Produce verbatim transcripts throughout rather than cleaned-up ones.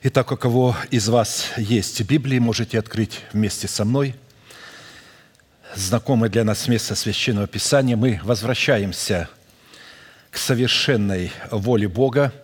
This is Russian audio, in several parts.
Итак, у кого из вас есть Библии, можете открыть вместе со мной знакомое для нас место Священного Писания. Мы возвращаемся к совершенной воле Бога.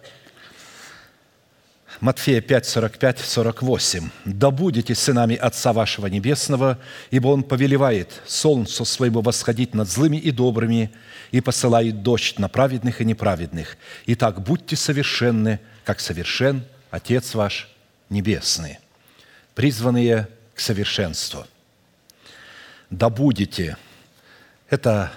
Матфея пять, сорок пять, сорок восемь. «Да будете сынами Отца вашего Небесного, ибо Он повелевает солнцу своему восходить над злыми и добрыми, и посылает дождь на праведных и неправедных. Итак, будьте совершенны, как совершен Отец ваш Небесный». Призванные к совершенству. «Да будете» – это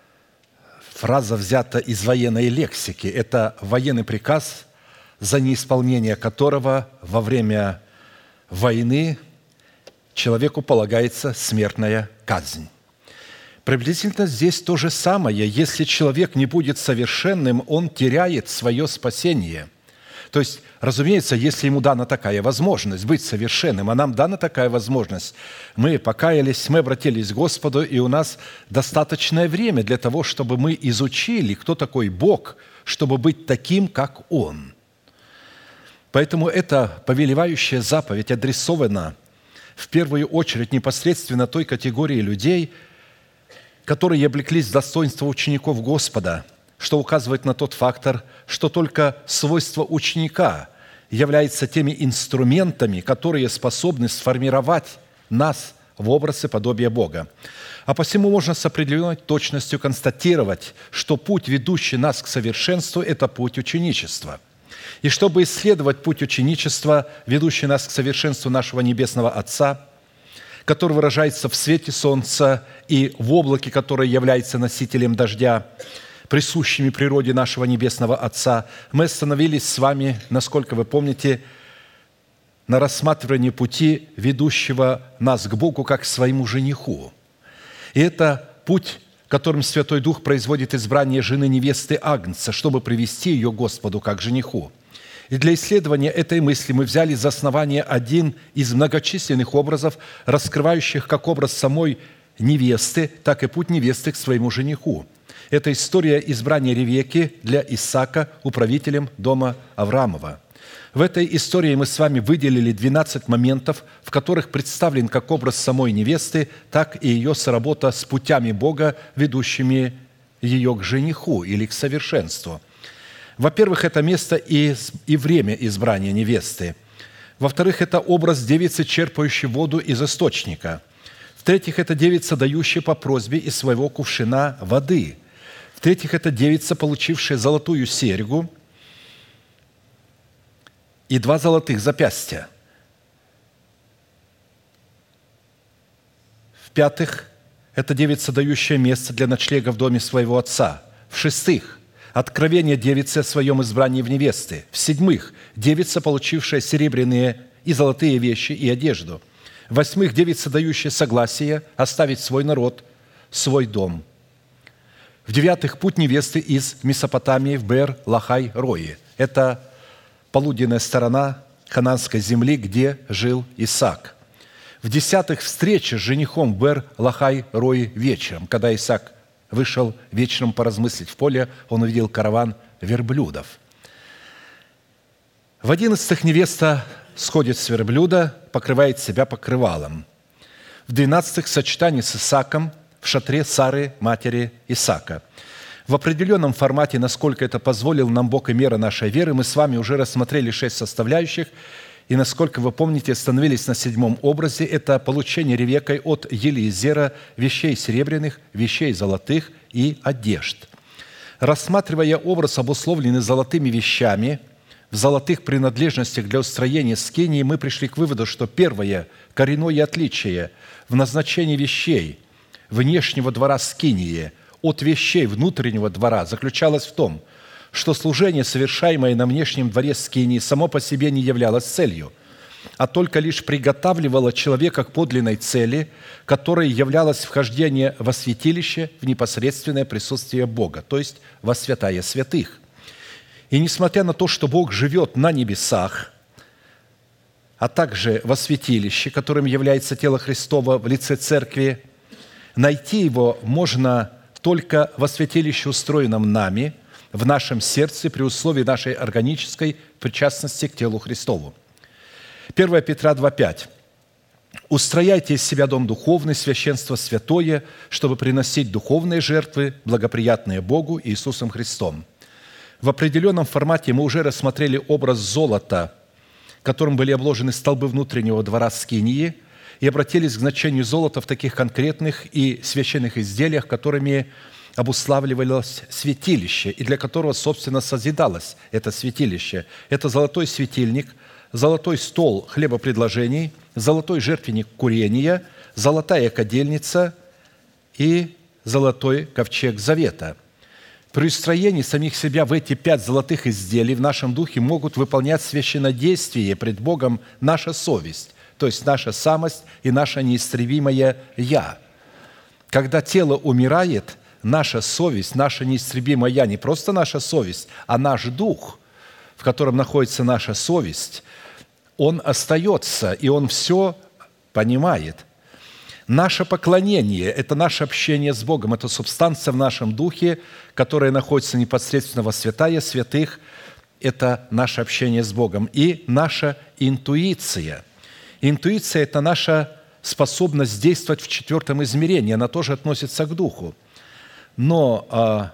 фраза взята из военной лексики. Это военный приказ, за неисполнение которого во время войны человеку полагается смертная казнь. Приблизительно здесь то же самое. Если человек не будет совершенным, он теряет свое спасение. То есть, разумеется, если ему дана такая возможность быть совершенным, а нам дана такая возможность, мы покаялись, мы обратились к Господу, и у нас достаточное время для того, чтобы мы изучили, кто такой Бог, чтобы быть таким, как Он. Поэтому эта повелевающая заповедь адресована в первую очередь непосредственно той категории людей, которые облеклись в достоинство учеников Господа, что указывает на тот фактор, что только свойства ученика являются теми инструментами, которые способны сформировать нас в образ и подобие Бога. А посему можно с определенной точностью констатировать, что путь, ведущий нас к совершенству, это путь ученичества. И чтобы исследовать путь ученичества, ведущий нас к совершенству нашего Небесного Отца, который выражается в свете солнца и в облаке, которое является носителем дождя, присущими природе нашего Небесного Отца, мы остановились с вами, насколько вы помните, на рассматривании пути, ведущего нас к Богу, как к своему жениху. И это путь, которым Святой Дух производит избрание жены невесты Агнца, чтобы привести ее к Господу как жениху. И для исследования этой мысли мы взяли за основание один из многочисленных образов, раскрывающих как образ самой невесты, так и путь невесты к своему жениху. Это история избрания Ревекки для Исаака управителем дома Авраамова. В этой истории мы с вами выделили двенадцать моментов, в которых представлен как образ самой невесты, так и ее соработа с путями Бога, ведущими ее к жениху или к совершенству. Во-первых, это место и, и время избрания невесты. Во-вторых, это образ девицы, черпающей воду из источника. В-третьих, это девица, дающая по просьбе из своего кувшина воды. В-третьих, это девица, получившая золотую серьгу и два золотых запястья. В-пятых, это девица, дающая место для ночлега в доме своего отца. В-шестых, откровение девицы о своем избрании в невесты. В-седьмых, девица, получившая серебряные и золотые вещи и одежду. В-восьмых, девица, дающая согласие оставить свой народ, свой дом. В-девятых, путь невесты из Месопотамии в Беэр-Лахай-Рои. Это полуденная сторона ханаанской земли, где жил Исаак. В-десятых, встреча с женихом в Беэр-Лахай-Рои вечером, когда Исаак вышел вечером поразмыслить в поле, он увидел караван верблюдов. В одиннадцатых, невеста сходит с верблюда, покрывает себя покрывалом. В двенадцатых, сочетание с Исааком в шатре Сары, матери Исаака. В определенном формате, насколько это позволил нам Бог и мера нашей веры, мы с вами уже рассмотрели шесть составляющих, и, насколько вы помните, остановились на седьмом образе. Это получение Ревеккой от Елиезера вещей серебряных, вещей золотых и одежд. Рассматривая образ, обусловленный золотыми вещами, в золотых принадлежностях для устроения скинии, мы пришли к выводу, что первое коренное отличие в назначении вещей внешнего двора скинии от вещей внутреннего двора заключалось в том, что служение, совершаемое на внешнем дворе скинии, само по себе не являлось целью, а только лишь приготавливало человека к подлинной цели, которой являлось вхождение во святилище в непосредственное присутствие Бога, то есть во святая святых. И несмотря на то, что Бог живет на небесах, а также во святилище, которым является тело Христово в лице Церкви, найти Его можно только во святилище, устроенном нами, в нашем сердце при условии нашей органической причастности к телу Христову. первое Петра два пять. «Устрояйте из себя дом духовный, священство святое, чтобы приносить духовные жертвы, благоприятные Богу Иисусом Христом». В определенном формате мы уже рассмотрели образ золота, которым были обложены столбы внутреннего двора скинии, и обратились к значению золота в таких конкретных и священных изделиях, которыми обуславливалось святилище, и для которого, собственно, созидалось это святилище. Это золотой светильник, золотой стол хлебопредложений, золотой жертвенник курения, золотая кадильница и золотой ковчег завета. При устроении самих себя в эти пять золотых изделий в нашем духе могут выполнять священнодействие пред Богом наша совесть, то есть наша самость и наше неистребимое «я». Когда тело умирает, наша совесть, наше неистребимое «я», не просто наша совесть, а наш дух, в котором находится наша совесть, он остается, и он все понимает. Наше поклонение – это наше общение с Богом, это субстанция в нашем духе, которая находится непосредственно во святая святых, это наше общение с Богом. И наша интуиция. Интуиция – это наша способность действовать в четвертом измерении, она тоже относится к духу. Но а,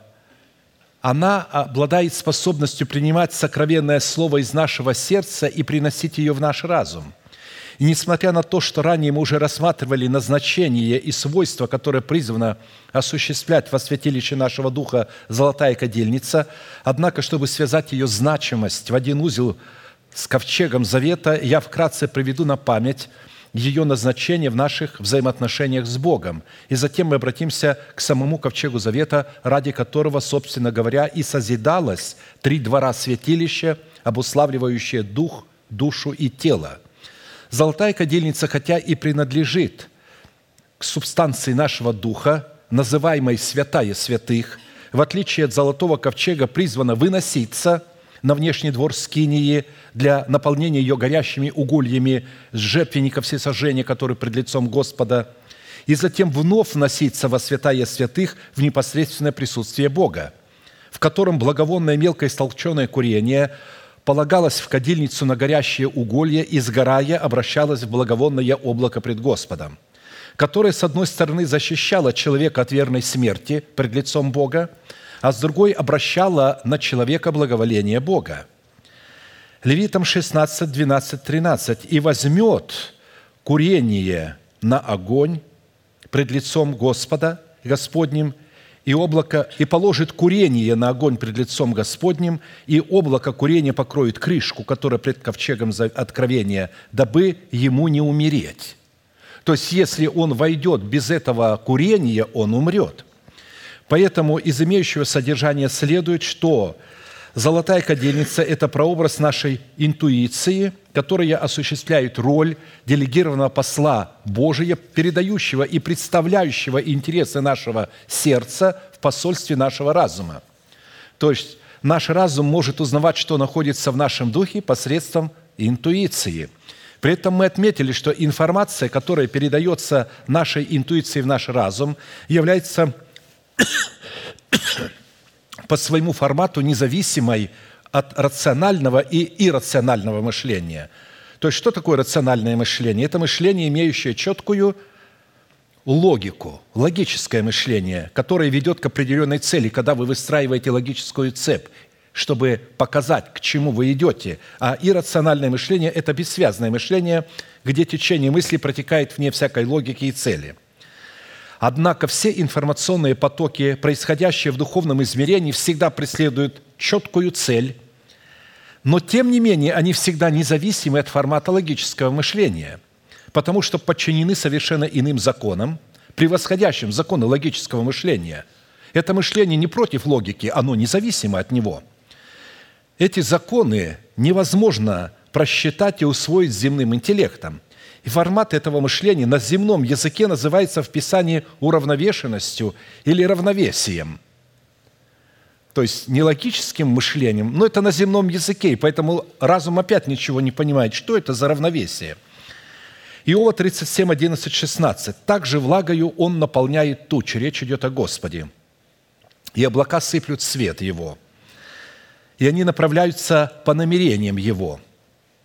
она обладает способностью принимать сокровенное слово из нашего сердца и приносить ее в наш разум. И несмотря на то, что ранее мы уже рассматривали назначение и свойства, которые призвано осуществлять во святилище нашего духа золотая кадильница, однако, чтобы связать ее значимость в один узел с ковчегом завета, я вкратце приведу на память ее назначение в наших взаимоотношениях с Богом. И затем мы обратимся к самому ковчегу завета, ради которого, собственно говоря, и созидалось три двора святилища, обуславливающие дух, душу и тело. Золотая кадильница, хотя и принадлежит к субстанции нашего духа, называемой святая святых, в отличие от золотого ковчега, призвана выноситься на внешний двор скинии для наполнения ее горящими угольями с жертвенника всесожжения, который пред лицом Господа, и затем вновь вноситься во святая святых в непосредственное присутствие Бога, в котором благовонное мелкое истолченное курение полагалось в кадильницу на горящее уголье и, сгорая, обращалось в благовонное облако пред Господом, которое, с одной стороны, защищало человека от верной смерти пред лицом Бога, а с другой обращало на человека благоволение Бога. Левитам шестнадцать, двенадцать, тринадцать. «И возьмет курение на огонь пред лицом Господа Господним, и облако, и положит курение на огонь пред лицом Господним, и облако курения покроет крышку, которая пред ковчегом откровения, дабы ему не умереть». То есть, если он войдет без этого курения, он умрет. Поэтому из имеющего содержания следует, что золотая кадильница – это прообраз нашей интуиции, которая осуществляет роль делегированного посла Божия, передающего и представляющего интересы нашего сердца в посольстве нашего разума. То есть наш разум может узнавать, что находится в нашем духе посредством интуиции. При этом мы отметили, что информация, которая передается нашей интуицией в наш разум, является по своему формату независимой от рационального и иррационального мышления. То есть, что такое рациональное мышление? Это мышление, имеющее четкую логику, логическое мышление, которое ведет к определенной цели, когда вы выстраиваете логическую цепь, чтобы показать, к чему вы идете. А иррациональное мышление – это бессвязное мышление, где течение мысли протекает вне всякой логики и цели. Однако все информационные потоки, происходящие в духовном измерении, всегда преследуют четкую цель, но, тем не менее, они всегда независимы от формата логического мышления, потому что подчинены совершенно иным законам, превосходящим законы логического мышления. Это мышление не против логики, оно независимо от него. Эти законы невозможно просчитать и усвоить земным интеллектом. И формат этого мышления на земном языке называется в Писании уравновешенностью или равновесием. То есть не логическим мышлением, но это на земном языке, и поэтому разум опять ничего не понимает, что это за равновесие. Иова тридцать семь, одиннадцать, шестнадцать. «Также влагою он наполняет тучи». Речь идет о Господе. «И облака сыплют свет Его, и они направляются по намерениям Его.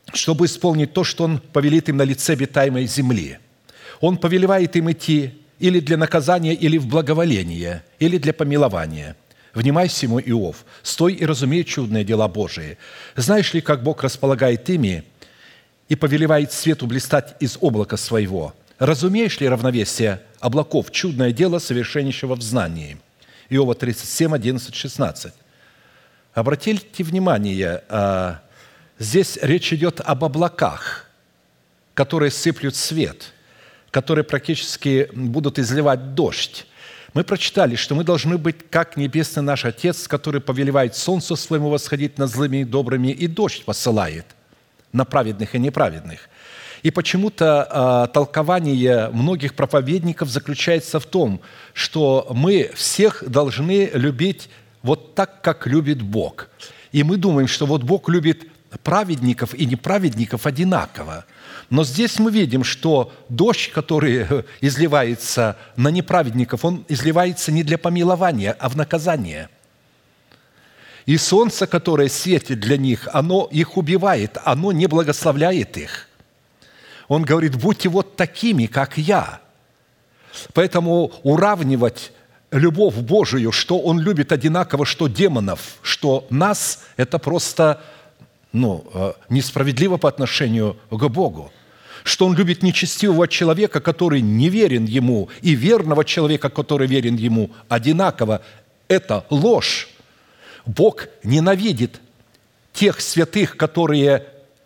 чтобы исполнить то, что Он повелит им на лице обитаемой земли. Он повелевает им идти или для наказания, или в благоволение, или для помилования. Внимай сему, Иов, стой и разумей чудные дела Божии. Знаешь ли, как Бог располагает ими и повелевает свету блистать из облака своего? Разумеешь ли равновесие облаков, чудное дело совершеннейшего в знании? Иова тридцать семь, одиннадцать, шестнадцать. Обратите внимание, здесь речь идет об облаках, которые сыплют свет, которые практически будут изливать дождь. Мы прочитали, что мы должны быть как небесный наш Отец, который повелевает солнцу своему восходить над злыми и добрыми, и дождь посылает на праведных и неправедных. И почему-то э, толкование многих проповедников заключается в том, что мы всех должны любить вот так, как любит Бог. И мы думаем, что вот Бог любит праведников и неправедников одинаково. Но здесь мы видим, что дождь, который изливается на неправедников, он изливается не для помилования, а в наказание. И солнце, которое светит для них, оно их убивает, оно не благословляет их. Он говорит: будьте вот такими, как я. Поэтому уравнивать любовь Божию, что Он любит одинаково, что демонов, что нас, это просто ну, несправедливо по отношению к Богу. Что Он любит нечестивого человека, который не верен Ему, и верного человека, который верен Ему, одинаково. Это ложь. Бог ненавидит тех святых, которые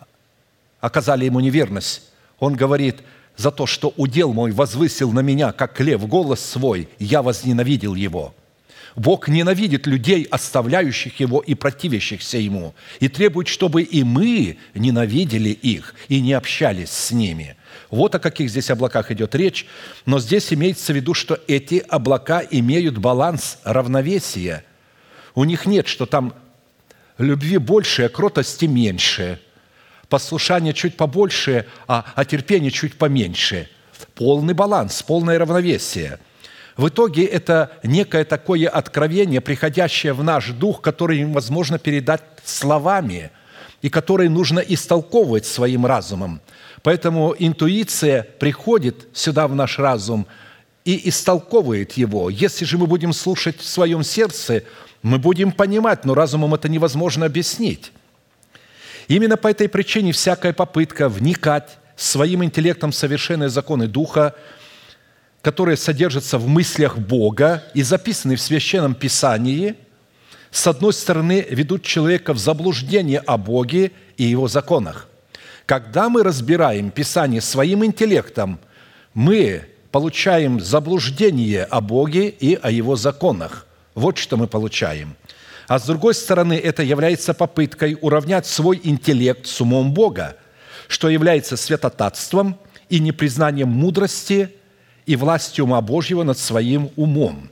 оказали Ему неверность. Он говорит: за то, что удел мой возвысил на меня, как лев, голос свой, я возненавидел его. Бог ненавидит людей, оставляющих Его и противящихся Ему, и требует, чтобы и мы ненавидели их и не общались с ними. Вот о каких здесь облаках идет речь. Но здесь имеется в виду, что эти облака имеют баланс, равновесия. У них нет, что там любви больше, а кротости меньше, послушания чуть побольше, а, а терпения чуть поменьше. Полный баланс, полное равновесие. В итоге это некое такое откровение, приходящее в наш дух, которое невозможно передать словами и которое нужно истолковывать своим разумом. Поэтому интуиция приходит сюда в наш разум и истолковывает его. Если же мы будем слушать в своем сердце, мы будем понимать, но разумом это невозможно объяснить. Именно по этой причине всякая попытка вникать своим интеллектом в совершенные законы Духа, которые содержатся в мыслях Бога и записаны в Священном Писании, с одной стороны, ведут человека в заблуждение о Боге и Его законах. Когда мы разбираем Писание своим интеллектом, мы получаем заблуждение о Боге и о Его законах. Вот что мы получаем. А с другой стороны, это является попыткой уравнять свой интеллект с умом Бога, что является святотатством и непризнанием мудрости и власти ума Божьего над своим умом.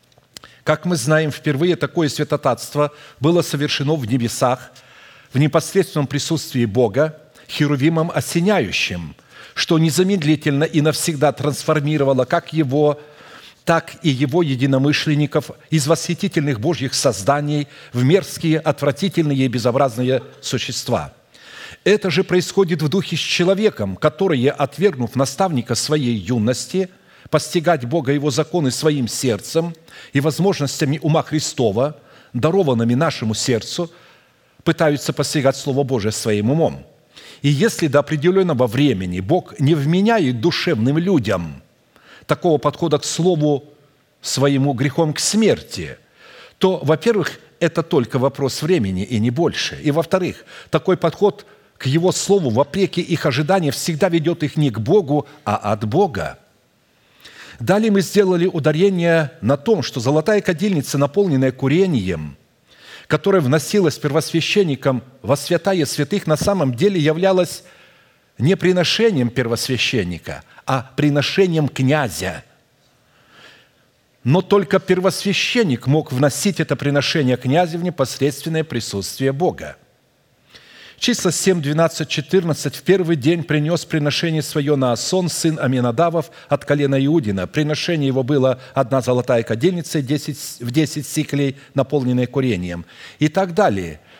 Как мы знаем, впервые такое святотатство было совершено в небесах, в непосредственном присутствии Бога, херувимом осеняющим, что незамедлительно и навсегда трансформировало как Его, так и Его единомышленников из восхитительных Божьих созданий в мерзкие, отвратительные и безобразные существа. Это же происходит в духе с человеком, который, отвергнув наставника своей юности, постигать Бога и Его законы своим сердцем и возможностями ума Христова, дарованными нашему сердцу, пытаются постигать Слово Божие своим умом. И если до определенного времени Бог не вменяет душевным людям такого подхода к Слову своему грехом к смерти, то, во-первых, это только вопрос времени и не больше. И, во-вторых, такой подход к Его Слову, вопреки их ожиданиям, всегда ведет их не к Богу, а от Бога. Далее мы сделали ударение на том, что золотая кадильница, наполненная курением, которая вносилась первосвященником во святая святых, на самом деле являлась не приношением первосвященника, а приношением князя. Но только первосвященник мог вносить это приношение князя в непосредственное присутствие Бога. Числа семь, двенадцать, четырнадцать. «В первый день принес приношение свое Наасон, сын Аминадавов, от колена Иудина. Приношение его было одна золотая кадильница в десять сиклей, наполненная курением». И так далее.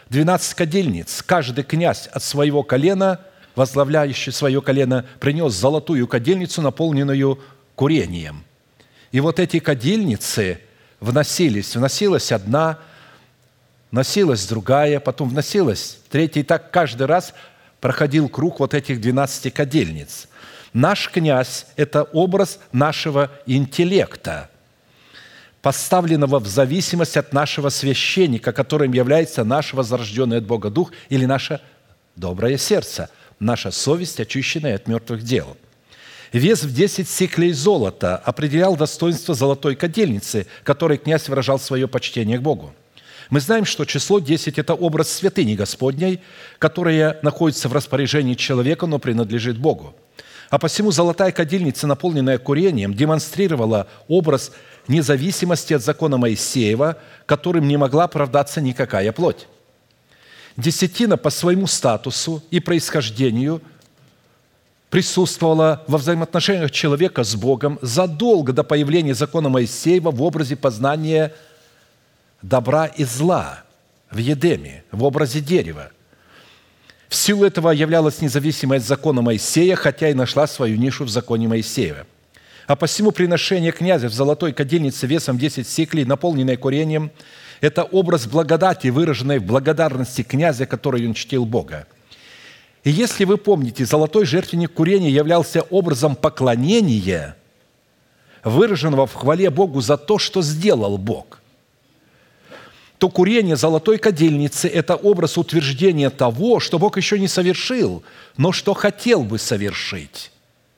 двенадцать кадильниц. Каждый князь от своего колена, возглавляющий свое колено, принес золотую кадильницу, наполненную курением. И вот эти кадильницы вносились. Вносилась одна, вносилась другая, потом вносилась третья. И так каждый раз проходил круг вот этих двенадцати кадильниц. Наш князь – это образ нашего интеллекта, поставленного в зависимость от нашего священника, которым является наш возрожденный от Бога Дух или наше доброе сердце, наша совесть, очищенная от мертвых дел. Вес в десять сиклей золота определял достоинство золотой кадильницы, которой князь выражал свое почтение к Богу. Мы знаем, что число десять – это образ святыни Господней, которая находится в распоряжении человека, но принадлежит Богу. А посему золотая кадильница, наполненная курением, демонстрировала образ независимости от закона Моисеева, которым не могла оправдаться никакая плоть. Десятина по своему статусу и происхождению присутствовала во взаимоотношениях человека с Богом задолго до появления закона Моисеева в образе познания добра и зла в Едеме, в образе дерева. В силу этого являлась независимой от закона Моисея, хотя и нашла свою нишу в законе Моисеева. А посему приношение князя в золотой кадильнице весом десять сиклей, наполненной курением, это образ благодати, выраженной в благодарности князя, который он чтил Бога. И если вы помните, золотой жертвенник курения являлся образом поклонения, выраженного в хвале Богу за то, что сделал Бог, то курение золотой кадильницы – это образ утверждения того, что Бог еще не совершил, но что хотел бы совершить.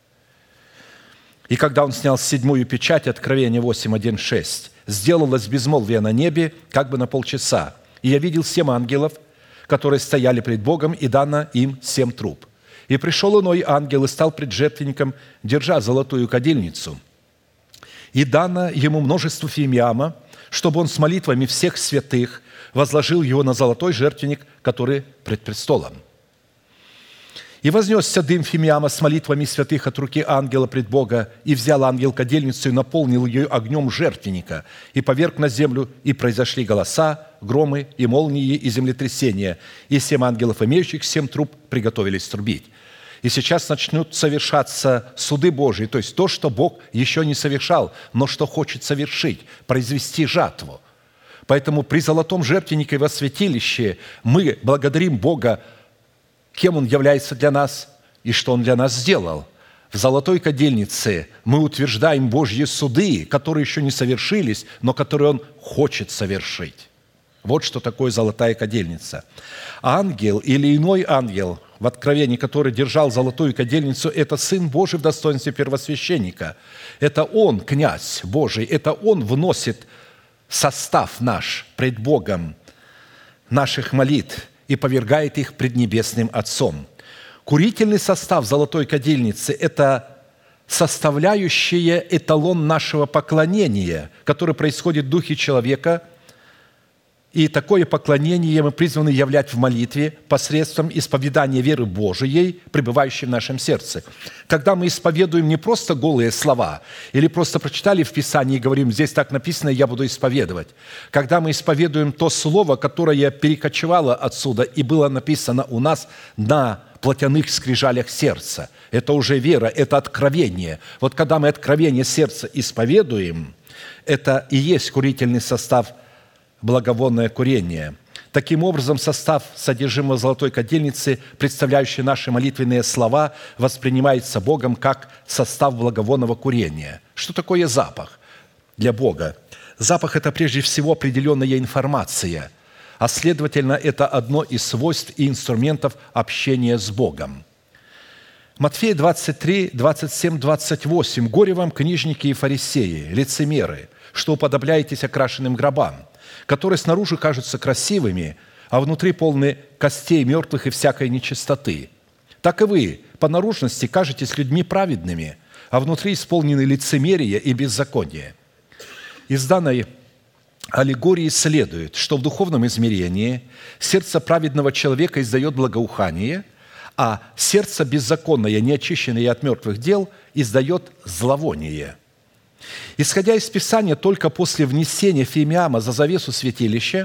И когда Он снял седьмую печать, Откровение восемь, один, шесть, «Сделалось безмолвие на небе, как бы на полчаса, и я видел семь ангелов, которые стояли пред Богом, и дано им семь труб. И пришел иной ангел и стал пред жертвенником, держа золотую кадильницу. И дано ему множество фимиама, чтобы он с молитвами всех святых возложил его на золотой жертвенник, который пред престолом. И вознесся дым фимиама с молитвами святых от руки ангела пред Бога, и взял ангел кадильницу и наполнил ее огнем жертвенника, и поверг на землю, и произошли голоса, громы и молнии, и землетрясения, и семь ангелов, имеющих семь труб, приготовились трубить. И сейчас начнут совершаться суды Божьи, то есть то, что Бог еще не совершал, но что хочет совершить, произвести жатву. Поэтому при золотом жертвеннике во святилище мы благодарим Бога, кем Он является для нас и что Он для нас сделал. В золотой кадильнице мы утверждаем Божьи суды, которые еще не совершились, но которые Он хочет совершить. Вот что такое золотая кадильница. Ангел или иной ангел в Откровении, который держал золотую кадильницу, это Сын Божий в достоинстве первосвященника. Это Он, князь Божий, это Он вносит состав наш пред Богом, наших молитв, и повергает их пред Небесным Отцом. Курительный состав золотой кадильницы – это составляющая эталон нашего поклонения, который происходит в духе человека, и такое поклонение мы призваны являть в молитве посредством исповедания веры Божией, пребывающей в нашем сердце. Когда мы исповедуем не просто голые слова, или просто прочитали в Писании и говорим, здесь так написано, я буду исповедовать. Когда мы исповедуем то слово, которое перекочевало отсюда и было написано у нас на плотяных скрижалях сердца, это уже вера, это откровение. Вот когда мы откровение сердца исповедуем, это и есть курительный состав благовонное курение. Таким образом, состав содержимого золотой кадильницы, представляющий наши молитвенные слова, воспринимается Богом как состав благовонного курения. Что такое запах для Бога? Запах – это прежде всего определенная информация, а следовательно, это одно из свойств и инструментов общения с Богом. Матфея двадцать три, двадцать семь, двадцать восемь. «Горе вам, книжники и фарисеи, лицемеры, что уподобляетесь окрашенным гробам, которые снаружи кажутся красивыми, а внутри полны костей мертвых и всякой нечистоты. Так и вы по наружности кажетесь людьми праведными, а внутри исполнены лицемерия и беззакония». Из данной аллегории следует, что в духовном измерении сердце праведного человека издает благоухание, а сердце беззаконное, неочищенное от мертвых дел, издает зловоние. Исходя из Писания, только после внесения фимиама за завесу святилища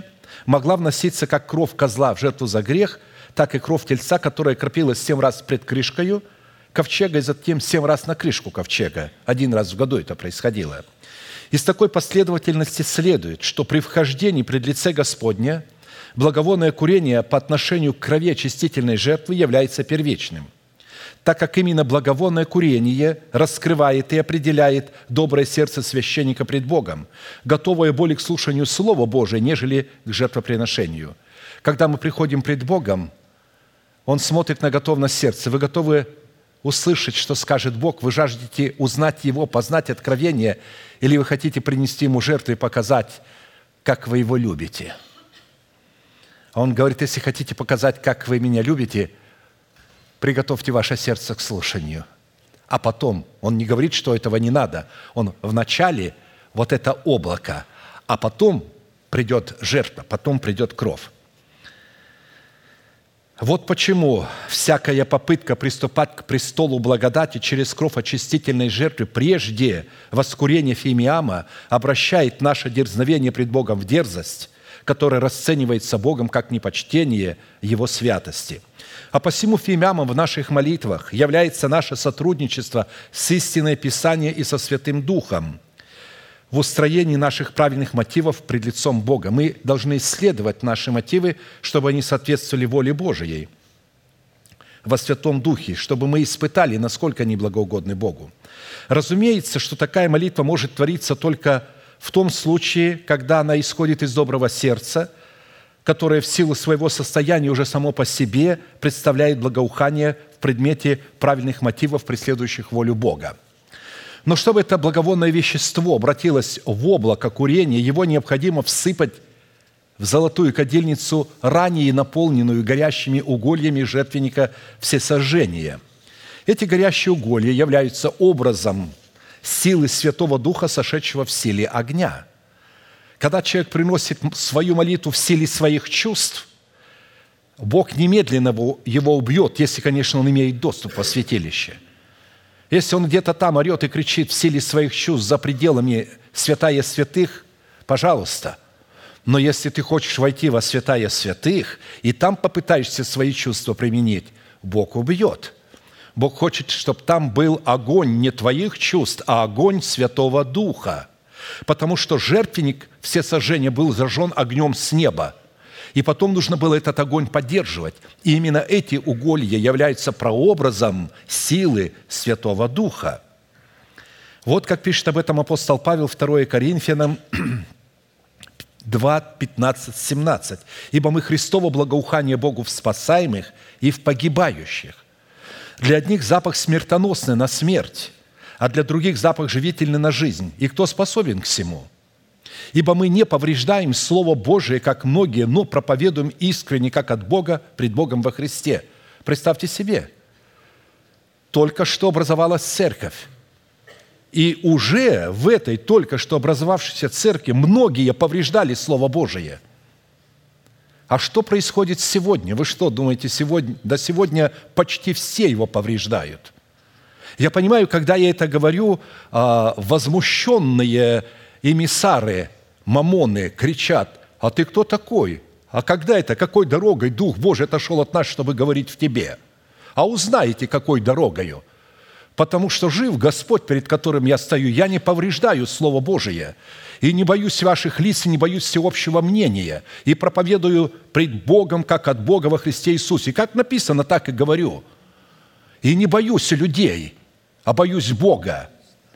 могла вноситься как кровь козла в жертву за грех, так и кровь тельца, которая кропилась семь раз пред крышкою ковчега и затем семь раз на крышку ковчега. Один раз в году это происходило. Из такой последовательности следует, что при вхождении пред лице Господня благовонное курение по отношению к крови очистительной жертвы является первичным, так как именно благовонное курение раскрывает и определяет доброе сердце священника пред Богом, готовое более к слушанию Слова Божия, нежели к жертвоприношению. Когда мы приходим пред Богом, Он смотрит на готовность сердца. Вы готовы услышать, что скажет Бог? Вы жаждете узнать Его, познать откровение, или вы хотите принести Ему жертву и показать, как вы Его любите? А Он говорит, если хотите показать, как вы Меня любите, приготовьте ваше сердце к слушанию. А потом, Он не говорит, что этого не надо. Он вначале вот это облако, а потом придет жертва, потом придет кровь. Вот почему всякая попытка приступать к престолу благодати через кровь очистительной жертвы прежде воскурения фимиама обращает наше дерзновение пред Богом в дерзость, которая расценивается Богом как непочтение Его святости. А посему фимиамом в наших молитвах является наше сотрудничество с истинной Писанием и со Святым Духом в устроении наших правильных мотивов пред лицом Бога. Мы должны исследовать наши мотивы, чтобы они соответствовали воле Божией во Святом Духе, чтобы мы испытали, насколько они благоугодны Богу. Разумеется, что такая молитва может твориться только в том случае, когда она исходит из доброго сердца, которое в силу своего состояния уже само по себе представляет благоухание в предмете правильных мотивов, преследующих волю Бога. Но чтобы это благовонное вещество обратилось в облако курения, его необходимо всыпать в золотую кадильницу, ранее наполненную горящими угольями жертвенника всесожжения. Эти горящие уголья являются образом силы Святого Духа, сошедшего в силе огня. Когда человек приносит свою молитву в силе своих чувств, Бог немедленно его убьет, если, конечно, он имеет доступ во святилище. Если он где-то там орет и кричит в силе своих чувств за пределами святая святых, пожалуйста. Но если ты хочешь войти во святая святых и там попытаешься свои чувства применить, Бог убьет. Бог хочет, чтобы там был огонь не твоих чувств, а огонь Святого Духа. Потому что жертвенник всесожжения был зажжен огнем с неба. И потом нужно было этот огонь поддерживать. И именно эти уголья являются прообразом силы Святого Духа. Вот как пишет об этом апостол Павел, второе Коринфянам два, пятнадцать, семнадцать. «Ибо мы Христово благоухание Богу в спасаемых и в погибающих. Для одних запах смертоносный на смерть, а для других запах живительный на жизнь. И кто способен к всему? Ибо мы не повреждаем Слово Божие, как многие, но проповедуем искренне, как от Бога, пред Богом во Христе». Представьте себе, только что образовалась церковь. И уже в этой только что образовавшейся церкви многие повреждали Слово Божие. А что происходит сегодня? Вы что думаете, сегодня? Да сегодня почти все его повреждают. Я понимаю, когда я это говорю, возмущенные эмиссары Мамоны кричат: «А ты кто такой? А когда это? Какой дорогой Дух Божий отошел от нас, чтобы говорить в тебе? А узнаете, какой дорогою? Потому что жив Господь, перед которым я стою, я не повреждаю Слово Божие, и не боюсь ваших лиц, и не боюсь всеобщего мнения, и проповедую пред Богом, как от Бога во Христе Иисусе». Как написано, так и говорю. И не боюсь людей, а боюсь Бога.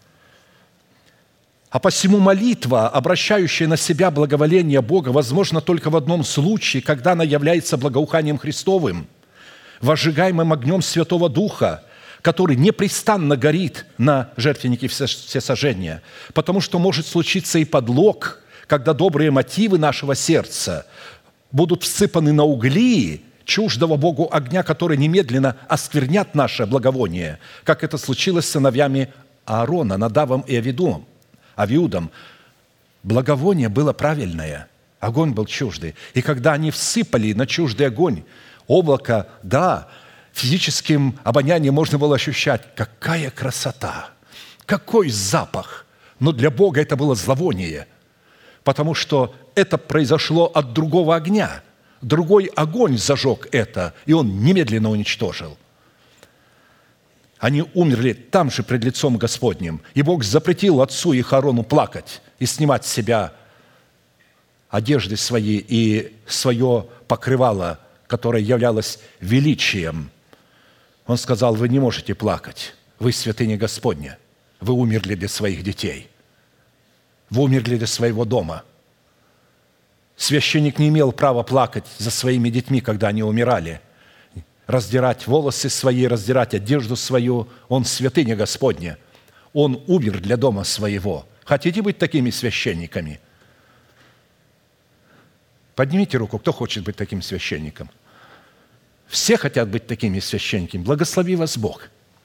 А посему молитва, обращающая на себя благоволение Бога, возможна только в одном случае, когда она является благоуханием Христовым, возжигаемым огнем Святого Духа, который непрестанно горит на жертвеннике всесожжения. Потому что может случиться и подлог, когда добрые мотивы нашего сердца будут всыпаны на угли чуждого Богу огня, который немедленно осквернят наше благовоние, как это случилось с сыновьями Аарона, Надавом и Авидумом. Авиудом. Благовоние было правильное, огонь был чуждый. И когда они всыпали на чуждый огонь облако, да, физическим обонянием можно было ощущать, какая красота, какой запах. Но для Бога это было зловоние, потому что это произошло от другого огня. Другой огонь зажег это, и он немедленно уничтожил. Они умерли там же пред лицом Господним. И Бог запретил отцу и Аарону плакать и снимать с себя одежды свои и свое покрывало, которое являлось величием. Он сказал: вы не можете плакать, вы святыня Господня, вы умерли для своих детей, вы умерли для своего дома. Священник не имел права плакать за своими детьми, когда они умирали, раздирать волосы свои, раздирать одежду свою. Он святыня Господня, он умер для дома своего. Хотите быть такими священниками? Поднимите руку, кто хочет быть таким священником. Все хотят быть такими священниками. Благослови вас Бог.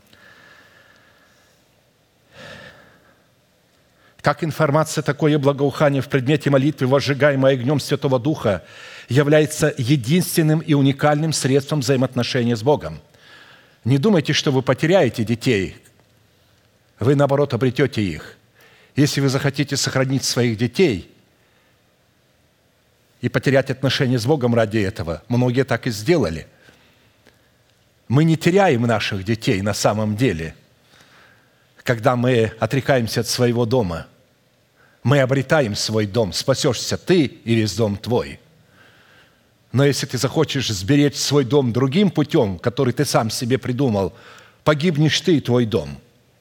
Как информация, такое благоухание в предмете молитвы, возжигаемое огнем Святого Духа, является единственным и уникальным средством взаимоотношения с Богом. Не думайте, что вы потеряете детей. Вы, наоборот, обретете их. Если вы захотите сохранить своих детей и потерять отношения с Богом ради этого, многие так и сделали. Мы не теряем наших детей на самом деле, когда мы отрекаемся от своего дома. Мы обретаем свой дом. Спасешься ты и весь дом твой. Но если ты захочешь сберечь свой дом другим путем, который ты сам себе придумал, погибнешь ты и твой дом.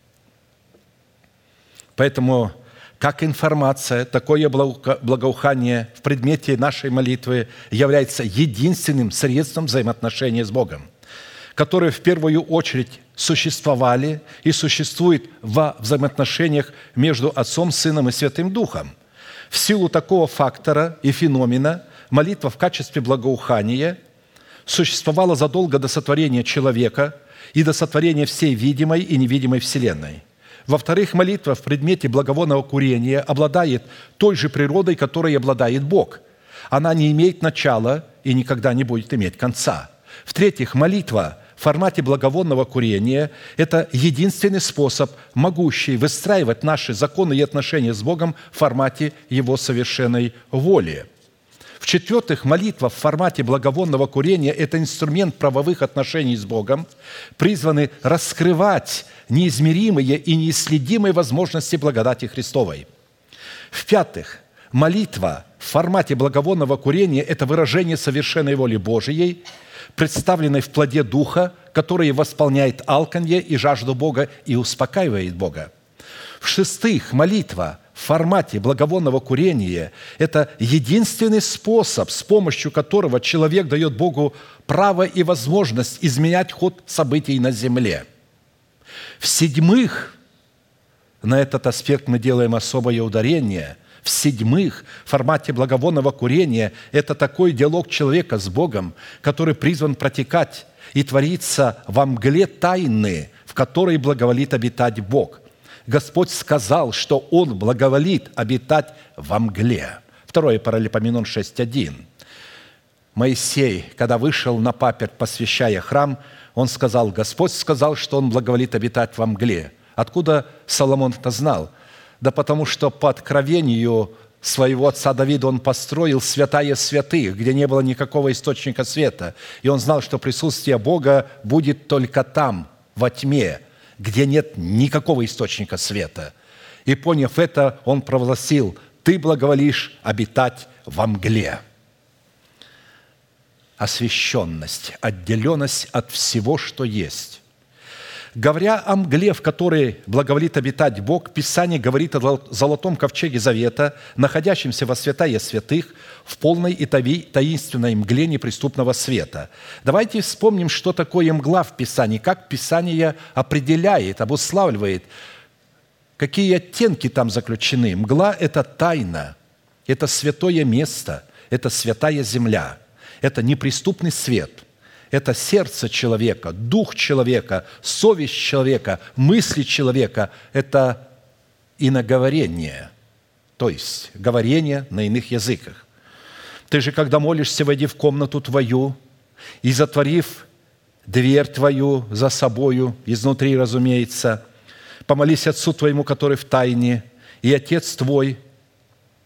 Поэтому, как информация, такое благоухание в предмете нашей молитвы является единственным средством взаимоотношения с Богом, которые в первую очередь существовали и существуют во взаимоотношениях между Отцом, Сыном и Святым Духом. В силу такого фактора и феномена молитва в качестве благоухания существовала задолго до сотворения человека и до сотворения всей видимой и невидимой вселенной. Во-вторых, молитва в предмете благовонного курения обладает той же природой, которой обладает Бог. Она не имеет начала и никогда не будет иметь конца. В-третьих, молитва в формате благовонного курения – это единственный способ, могущий выстраивать наши законы и отношения с Богом в формате Его совершенной воли. В-четвертых, молитва в формате благовонного курения – это инструмент правовых отношений с Богом, призванный раскрывать неизмеримые и неисследимые возможности благодати Христовой. В-пятых, молитва в формате благовонного курения – это выражение совершенной воли Божией, представленной в плоде Духа, который восполняет алканье и жажду Бога и успокаивает Бога. В-шестых, молитва в формате благовонного курения – это единственный способ, с помощью которого человек дает Богу право и возможность изменять ход событий на земле. В-седьмых, на этот аспект мы делаем особое ударение – В-седьмых, в формате благовонного курения – это такой диалог человека с Богом, который призван протекать и твориться во мгле тайны, в которой благоволит обитать Бог. Господь сказал, что Он благоволит обитать во мгле. Второе Паралипоменон шесть один. Моисей, когда вышел на паперть, посвящая храм, он сказал: Господь сказал, что Он благоволит обитать во мгле. Откуда Соломон это знал? Да потому что по откровению своего отца Давида он построил святая святых, где не было никакого источника света. И он знал, что присутствие Бога будет только там, во тьме, где нет никакого источника света. И, поняв это, он провозгласил: «Ты благоволишь обитать во мгле». Освященность, отделенность от всего, что есть. Говоря о мгле, в которой благоволит обитать Бог, Писание говорит о золотом ковчеге завета, находящемся во святая святых, в полной и таинственной мгле неприступного света. Давайте вспомним, что такое мгла в Писании, как Писание определяет, обуславливает, какие оттенки там заключены. Мгла – это тайна, это святое место, это святая земля, это неприступный свет – это сердце человека, дух человека, совесть человека, мысли человека. Это иноговорение, то есть говорение на иных языках. Ты же, когда молишься, войди в комнату твою и, затворив дверь твою за собою, изнутри, разумеется, помолись Отцу твоему, который в тайне, и Отец твой,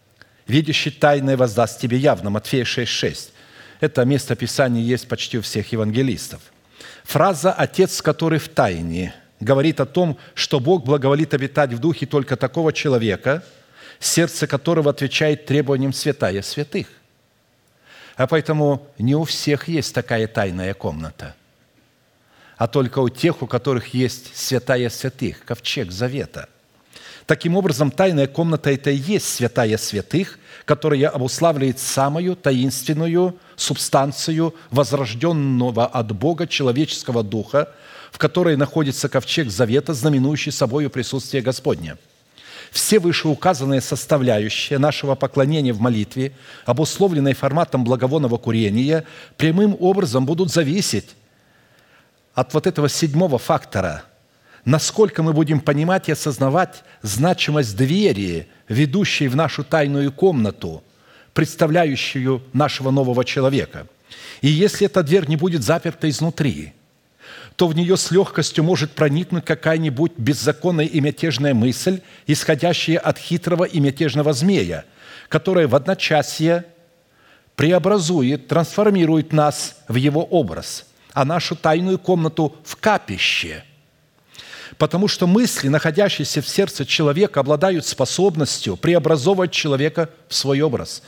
видящий тайное воздаст тебе явно». Матфея шесть шесть. Это место Писания есть почти у всех евангелистов. Фраза «Отец, который в тайне» говорит о том, что Бог благоволит обитать в духе только такого человека, сердце которого отвечает требованиям святая святых. А поэтому не у всех есть такая тайная комната, а только у тех, у которых есть святая святых, ковчег завета. Таким образом, тайная комната – это и есть святая святых, которая обуславливает самую таинственную субстанцию возрожденного от Бога человеческого духа, в которой находится ковчег завета, знаменующий собою присутствие Господне. Все вышеуказанные составляющие нашего поклонения в молитве, обусловленные форматом благовонного курения, прямым образом будут зависеть от вот этого седьмого фактора, насколько мы будем понимать и осознавать значимость двери, ведущей в нашу тайную комнату, представляющую нашего нового человека. И если эта дверь не будет заперта изнутри, то в нее с легкостью может проникнуть какая-нибудь беззаконная и мятежная мысль, исходящая от хитрого и мятежного змея, которая в одночасье преобразует, трансформирует нас в его образ, а нашу тайную комнату в капище. Потому что мысли, находящиеся в сердце человека, обладают способностью преобразовывать человека в свой образ.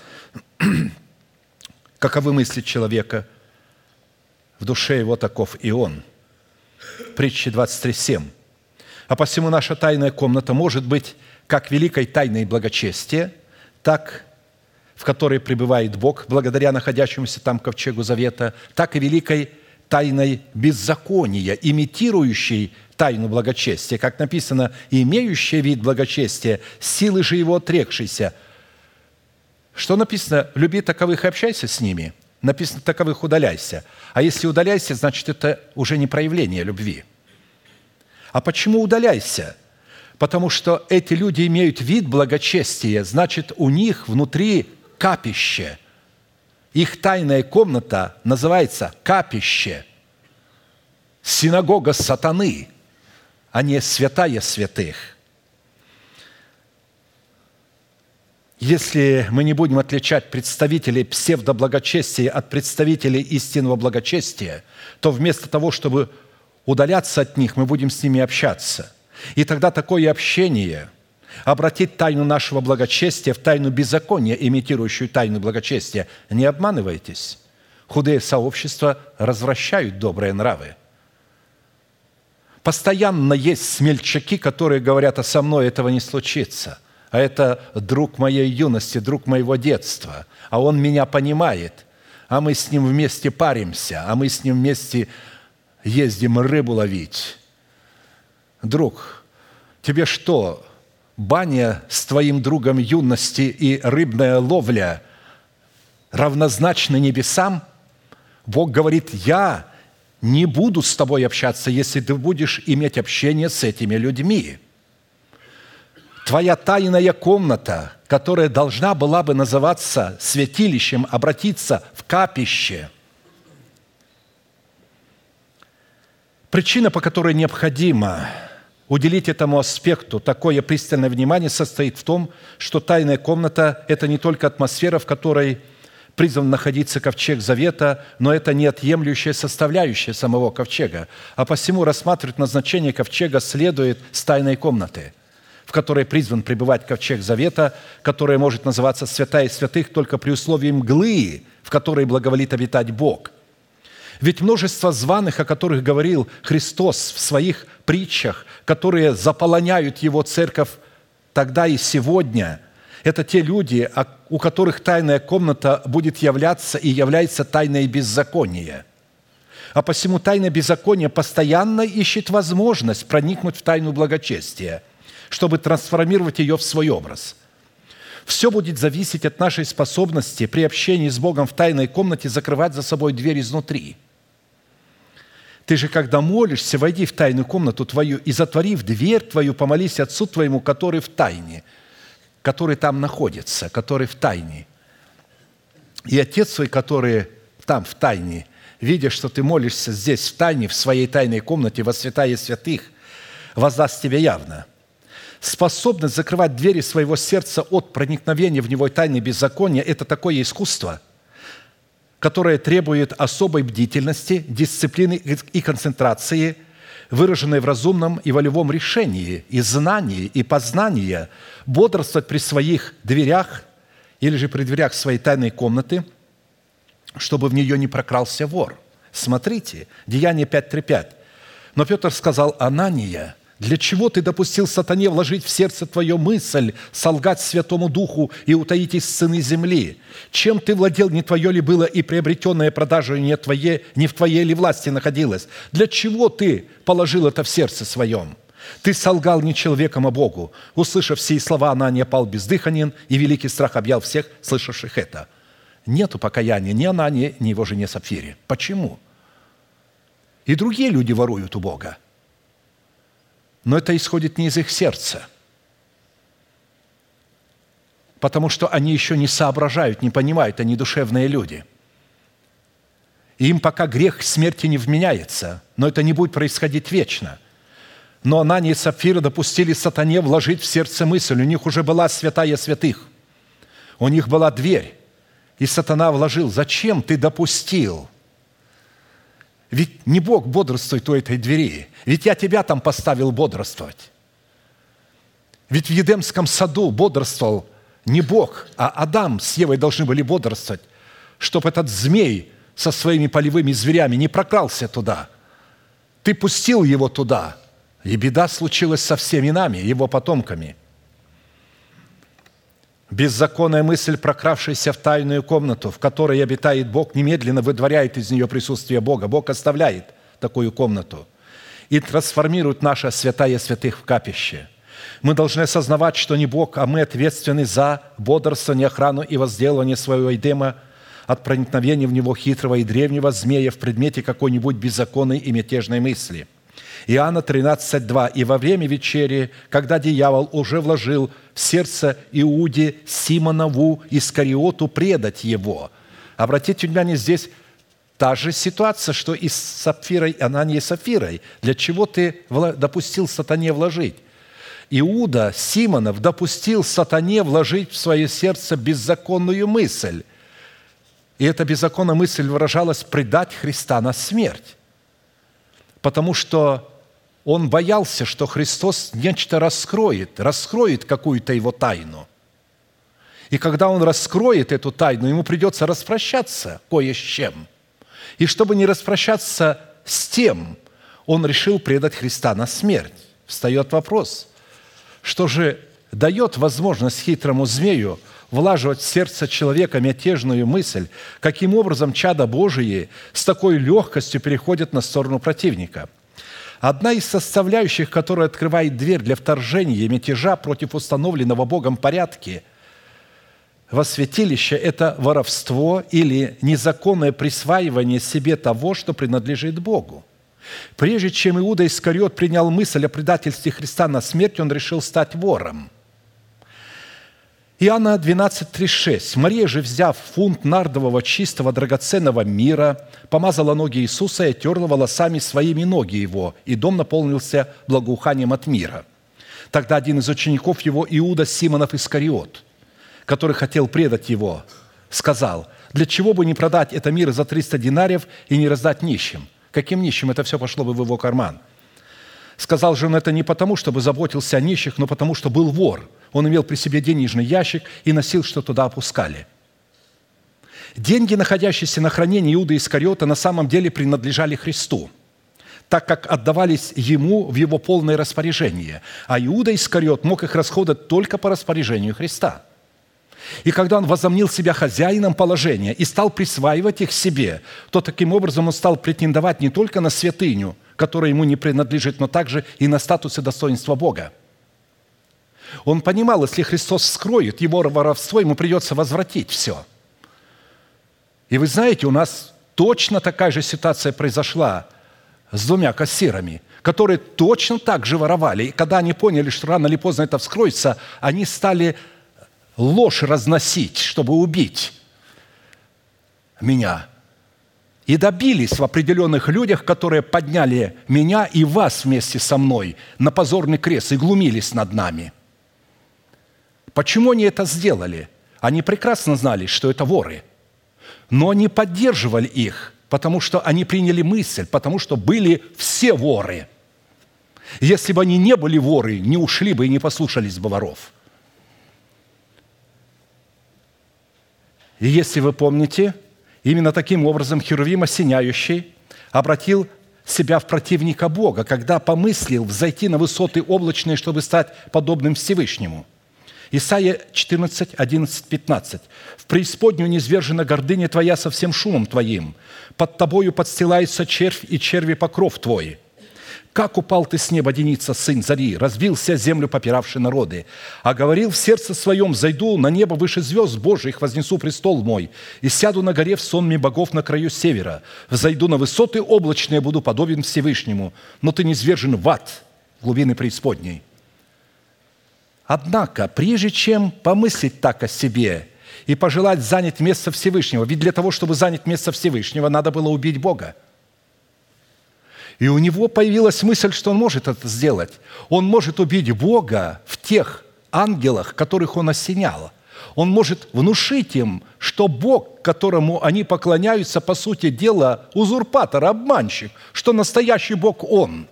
Каковы мысли человека? В душе его таков и он. Притча двадцать три семь. А посему наша тайная комната может быть как великой тайной благочестия, так, в которой пребывает Бог, благодаря находящемуся там ковчегу завета, так и великой тайной беззакония, имитирующей тайну благочестия, как написано, имеющая вид благочестия, силы же его отрекшейся. Что написано? «Люби таковых и общайся с ними». Написано «таковых удаляйся». А если удаляйся, значит, это уже не проявление любви. А почему удаляйся? Потому что эти люди имеют вид благочестия, значит, у них внутри капище. Их тайная комната называется капище, синагога сатаны, а не святая святых. Если мы не будем отличать представителей псевдоблагочестия от представителей истинного благочестия, то вместо того, чтобы удаляться от них, мы будем с ними общаться. И тогда такое общение обратит тайну нашего благочестия в тайну беззакония, имитирующую тайну благочестия. Не обманывайтесь. Худые сообщества развращают добрые нравы. Постоянно есть смельчаки, которые говорят: «А со мной этого не случится». А это друг моей юности, друг моего детства. А он меня понимает. А мы с ним вместе паримся. А мы с ним вместе ездим рыбу ловить. Друг, тебе что, баня с твоим другом юности и рыбная ловля равнозначны небесам? Бог говорит: я не буду с тобой общаться, если ты будешь иметь общение с этими людьми. Твоя тайная комната, которая должна была бы называться святилищем, обратиться в капище. Причина, по которой необходимо уделить этому аспекту такое пристальное внимание, состоит в том, что тайная комната – это не только атмосфера, в которой призван находиться ковчег завета, но это неотъемлющая составляющая самого ковчега. А посему рассматривать назначение ковчега следует с тайной комнаты, в которой призван пребывать ковчег завета, которая может называться святая святых только при условии мглы, в которой благоволит обитать Бог. Ведь множество званых, о которых говорил Христос в своих притчах, которые заполоняют Его церковь тогда и сегодня, это те люди, у которых тайная комната будет являться и является тайной беззакония. А посему тайна беззакония постоянно ищет возможность проникнуть в тайну благочестия, чтобы трансформировать ее в свой образ. Все будет зависеть от нашей способности при общении с Богом в тайной комнате закрывать за собой дверь изнутри. Ты же, когда молишься, войди в тайную комнату твою и, затворив дверь твою, помолись Отцу твоему, который в тайне, который там находится, который в тайне. И Отец твой, который там в тайне, видя, что ты молишься здесь в тайне, в своей тайной комнате, во святая святых, воздаст тебе явно. Способность закрывать двери своего сердца от проникновения в него тайны беззакония – это такое искусство, которое требует особой бдительности, дисциплины и концентрации, выраженной в разумном и волевом решении, и знании, и познании, бодрствовать при своих дверях или же при дверях своей тайной комнаты, чтобы в нее не прокрался вор. Смотрите, Деяние пять три пять. Но Петр сказал: «Анания, для чего ты допустил сатане вложить в сердце твое мысль, солгать Святому Духу и утаить из сыны земли? Чем ты владел, не твое ли было, и приобретенное продажей не, твое, не в твоей ли власти находилось? Для чего ты положил это в сердце своем? Ты солгал не человеком, а Богу». Услышав сии слова, Анания пал бездыханен, и великий страх объял всех, слышавших это. Нету покаяния ни Анании, ни его жене Сапфире. Почему? И другие люди воруют у Бога. Но это исходит не из их сердца, потому что они еще не соображают, не понимают, они душевные люди. И им пока грех смерти не вменяется, но это не будет происходить вечно. Но Анания и Сапфира допустили сатане вложить в сердце мысль. У них уже была святая святых, у них была дверь, и сатана вложил. Зачем ты допустил? Ведь не Бог бодрствует у этой двери. Ведь я тебя там поставил бодрствовать. Ведь в Едемском саду бодрствовал не Бог, а Адам с Евой должны были бодрствовать, чтобы этот змей со своими полевыми зверями не прокрался туда. Ты пустил его туда, и беда случилась со всеми нами, его потомками. Беззаконная мысль, прокравшаяся в тайную комнату, в которой обитает Бог, немедленно выдворяет из нее присутствие Бога. Бог оставляет такую комнату и трансформирует наше святая святых в капище. Мы должны осознавать, что не Бог, а мы ответственны за бодрствование, охрану и возделывание своего Эдема от проникновения в него хитрого и древнего змея в предмете какой-нибудь беззаконной и мятежной мысли. Иоанна тринадцать два. «И во время вечери, когда дьявол уже вложил в сердце Иуде Симонову Искариоту предать его». Обратите внимание, здесь та же ситуация, что и с Сапфирой, Ананией и Сапфирой. Для чего ты допустил сатане вложить? Иуда Симонов допустил сатане вложить в свое сердце беззаконную мысль. И эта беззаконная мысль выражалась: предать Христа на смерть. Потому что он боялся, что Христос нечто раскроет, раскроет какую-то его тайну. И когда он раскроет эту тайну, ему придется распрощаться кое с чем. И чтобы не распрощаться с тем, он решил предать Христа на смерть. Встает вопрос, что же дает возможность хитрому змею влаживать в сердце человека мятежную мысль, каким образом чада Божии с такой легкостью переходят на сторону противника. Одна из составляющих, которая открывает дверь для вторжения и мятежа против установленного Богом порядка во святилище – это воровство или незаконное присваивание себе того, что принадлежит Богу. Прежде чем Иуда Искариот принял мысль о предательстве Христа на смерть, он решил стать вором. Иоанна двенадцать тридцать шесть. «Мария же, взяв фунт нардового чистого драгоценного мира, помазала ноги Иисуса и оттерла волосами своими ноги Его, и дом наполнился благоуханием от мира. Тогда один из учеников Его, Иуда Симонов Искариот, который хотел предать Его, сказал: для чего бы не продать это мир за триста динариев и не раздать нищим? Каким нищим? Это все пошло бы в его карман. Сказал же он это не потому, чтобы заботился о нищих, но потому, что был вор. Он имел при себе денежный ящик и носил, что туда опускали. Деньги, находящиеся на хранении Иуды Искариота, на самом деле принадлежали Христу, так как отдавались Ему в Его полное распоряжение. А Иуда Искариот мог их расходовать только по распоряжению Христа. И когда он возомнил себя хозяином положения и стал присваивать их себе, то таким образом он стал претендовать не только на святыню, которая ему не принадлежит, но также и на статус и достоинство Бога. Он понимал, если Христос вскроет его воровство, ему придется возвратить все. И вы знаете, у нас точно такая же ситуация произошла с двумя кассирами, которые точно так же воровали. И когда они поняли, что рано или поздно это вскроется, они стали ложь разносить, чтобы убить меня. и добились в определенных людях, которые подняли меня и вас вместе со мной на позорный крест и глумились над нами. Почему они это сделали? Они прекрасно знали, что это воры, но они поддерживали их, потому что они приняли мысль, потому что были все воры. Если бы они не были воры, не ушли бы и не послушались бы воров. И если вы помните, именно таким образом Херувим осеняющий обратил себя в противника Бога, когда помыслил взойти на высоты облачные, чтобы стать подобным Всевышнему. Исайя четырнадцать, одиннадцать, пятнадцать. «В преисподнюю низвержена гордыня твоя со всем шумом твоим. Под тобою подстилается червь, и черви покров твой. Как упал ты с неба, Деница, сын зари, разбился землю попиравший народы, а говорил в сердце своем: зайду на небо выше звезд Божьих, вознесу престол мой, и сяду на горе в сонме богов на краю севера. Взойду на высоты облачные, буду подобен Всевышнему, но ты низвержен в ад, глубины преисподней». Однако, прежде чем помыслить так о себе и пожелать занять место Всевышнего, ведь для того, чтобы занять место Всевышнего, надо было убить Бога. И у него появилась мысль, что он может это сделать. Он может убить Бога в тех ангелах, которых он осенял. Он может внушить им, что Бог, которому они поклоняются, по сути дела, узурпатор, обманщик, что настоящий Бог Он.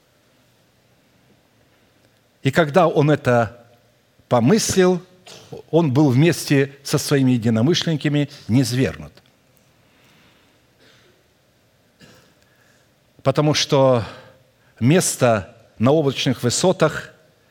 И когда он это помыслил, он был вместе со своими единомышленниками низвергнут. Потому что место на облачных высотах